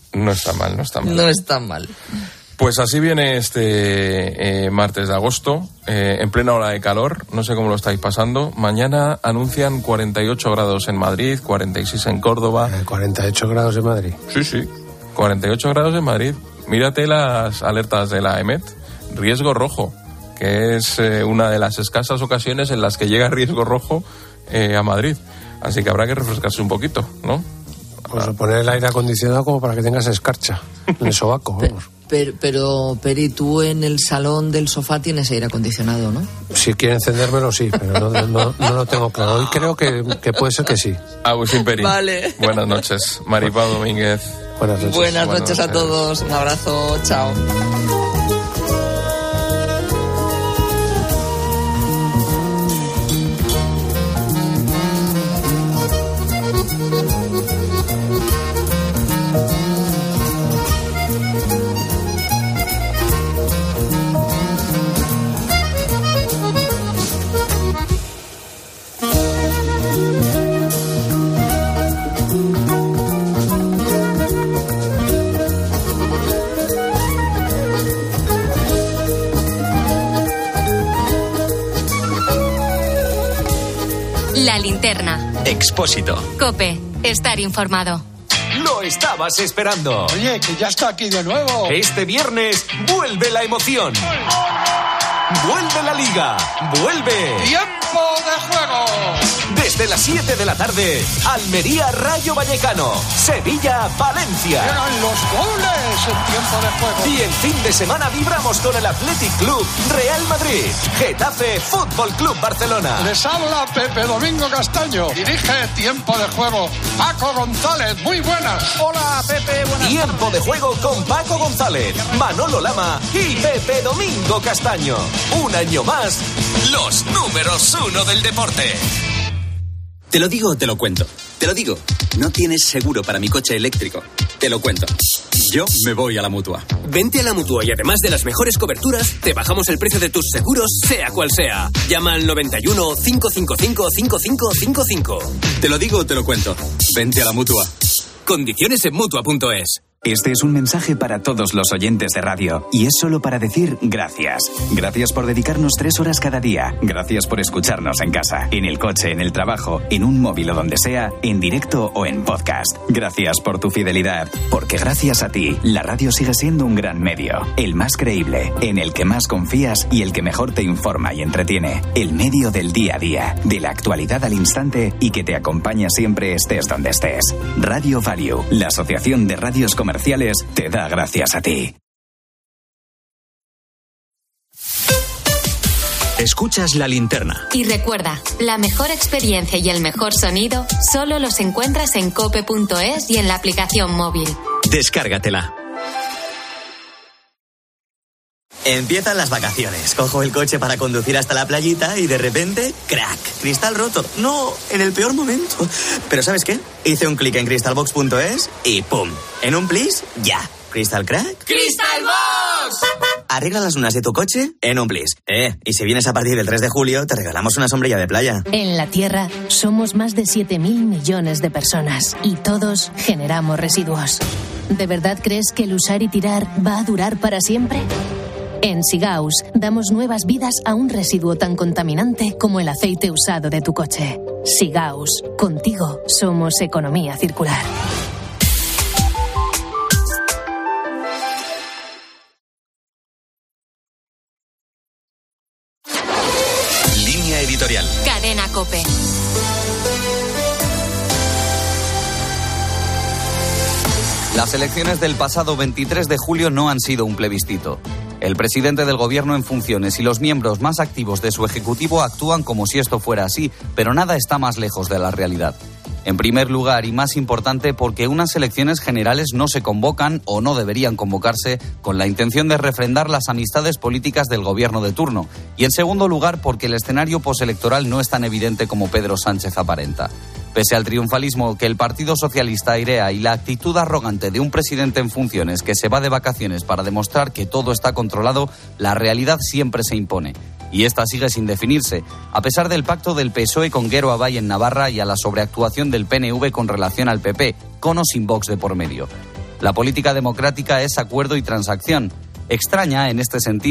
Pues así viene este martes de agosto, en plena ola de calor, no sé cómo lo estáis pasando. Mañana anuncian 48 grados en Madrid, 46 en Córdoba. 48 grados en Madrid. Sí, 48 grados en Madrid. Mírate las alertas de la EMET, riesgo rojo. que es una de las escasas ocasiones en las que llega riesgo rojo a Madrid. Así que habrá que refrescarse un poquito, ¿no? Pues poner el aire acondicionado como para que tengas escarcha en el sobaco, vamos. Pero, Peri, tú en el salón del sofá tienes aire acondicionado, ¿no? Si quiere encendérmelo, sí, pero no lo tengo claro. Hoy creo que puede ser que sí. Agustín Peri. Vale. Buenas noches. Maripaz Domínguez. Buenas noches. Buenas noches a todos. Un abrazo. Chao. La linterna. Expósito. COPE. Estar informado. Lo estabas esperando. Oye, que ya está aquí de nuevo. Este viernes vuelve la emoción. Vuelve la Liga. Vuelve. ¡Tiempo de juego! Desde las 7 de la tarde, Almería Rayo Vallecano, Sevilla Valencia. Llegan los goles en tiempo de juego. Y el fin de semana vibramos con el Athletic Club Real Madrid, Getafe Fútbol Club Barcelona. Les habla Pepe Domingo Castaño. Dirige Tiempo de Juego Paco González. Muy buenas. Hola, Pepe. Buenas Tiempo tardes. de juego con Paco González, Manolo Lama y Pepe Domingo Castaño. Un año más, los números 1 del deporte. Te lo digo o te lo cuento. Te lo digo. No tienes seguro para mi coche eléctrico. Te lo cuento. Yo me voy a la Mutua. Vente a la Mutua y además de las mejores coberturas, te bajamos el precio de tus seguros, sea cual sea. Llama al 91 555 5555. Te lo digo o te lo cuento. Vente a la Mutua. Condiciones en Mutua.es. Este es un mensaje para todos los oyentes de radio y es solo para decir gracias. Gracias por dedicarnos 3 horas cada día. Gracias por escucharnos en casa, en el coche, en el trabajo, en un móvil o donde sea, en directo o en podcast. Gracias por tu fidelidad, porque gracias a ti, la radio sigue siendo un gran medio. El más creíble, en el que más confías y el que mejor te informa y entretiene. El medio del día a día, de la actualidad al instante y que te acompaña siempre estés donde estés. Radio Value, la asociación de radios comerciales, te da gracias a ti. Escuchas La Linterna. Y recuerda, la mejor experiencia y el mejor sonido solo los encuentras en cope.es y en la aplicación móvil. Descárgatela. Empiezan las vacaciones. Cojo el coche para conducir hasta la playita y de repente, ¡crack! Cristal roto. No, en el peor momento. Pero ¿sabes qué? Hice un clic en crystalbox.es y ¡pum! En un plis, ya. ¿Crystal crack? ¡Crystal Box! Arregla las lunas de tu coche en un plis. Y si vienes a partir del 3 de julio, te regalamos una sombrilla de playa. En la Tierra somos más de 7.000 millones de personas y todos generamos residuos. ¿De verdad crees que el usar y tirar va a durar para siempre? En Sigaus damos nuevas vidas a un residuo tan contaminante como el aceite usado de tu coche. Sigaus, contigo somos economía circular. Línea editorial. Cadena COPE. Las elecciones del pasado 23 de julio no han sido un plebiscito. El presidente del gobierno en funciones y los miembros más activos de su ejecutivo actúan como si esto fuera así, pero nada está más lejos de la realidad. En primer lugar, y más importante, porque unas elecciones generales no se convocan o no deberían convocarse con la intención de refrendar las amistades políticas del gobierno de turno. Y en segundo lugar, porque el escenario postelectoral no es tan evidente como Pedro Sánchez aparenta. Pese al triunfalismo que el Partido Socialista airea y la actitud arrogante de un presidente en funciones que se va de vacaciones para demostrar que todo está controlado, la realidad siempre se impone. Y esta sigue sin definirse, a pesar del pacto del PSOE con Guero Abay en Navarra y a la sobreactuación del PNV con relación al PP, con o sin Vox de por medio. La política democrática es acuerdo y transacción. Extraña, en este sentido,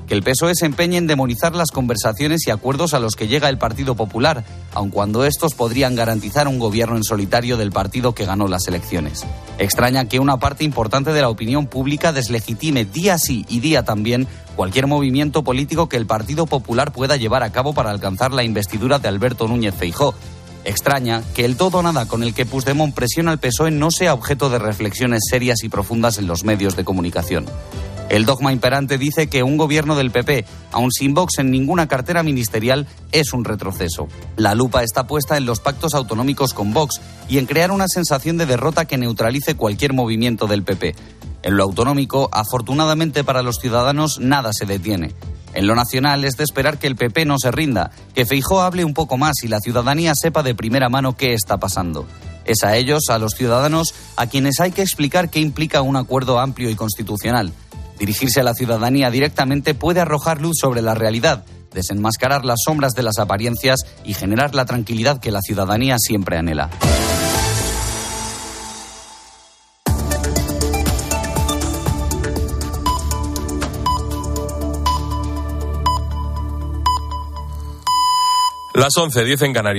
Que el PSOE se empeñe en demonizar las conversaciones y acuerdos a los que llega el Partido Popular, aun cuando estos podrían garantizar un gobierno en solitario del partido que ganó las elecciones. Extraña que una parte importante de la opinión pública deslegitime día sí y día también cualquier movimiento político que el Partido Popular pueda llevar a cabo para alcanzar la investidura de Alberto Núñez Feijóo. Extraña que el todo o nada con el que Puigdemont presiona al PSOE no sea objeto de reflexiones serias y profundas en los medios de comunicación. El dogma imperante dice que un gobierno del PP, aun sin Vox en ninguna cartera ministerial, es un retroceso. La lupa está puesta en los pactos autonómicos con Vox y en crear una sensación de derrota que neutralice cualquier movimiento del PP. En lo autonómico, afortunadamente para los ciudadanos, nada se detiene. En lo nacional es de esperar que el PP no se rinda, que Feijóo hable un poco más y la ciudadanía sepa de primera mano qué está pasando. Es a ellos, a los ciudadanos, a quienes hay que explicar qué implica un acuerdo amplio y constitucional. Dirigirse a la ciudadanía directamente puede arrojar luz sobre la realidad, desenmascarar las sombras de las apariencias y generar la tranquilidad que la ciudadanía siempre anhela. Las 11:10 en Canarias.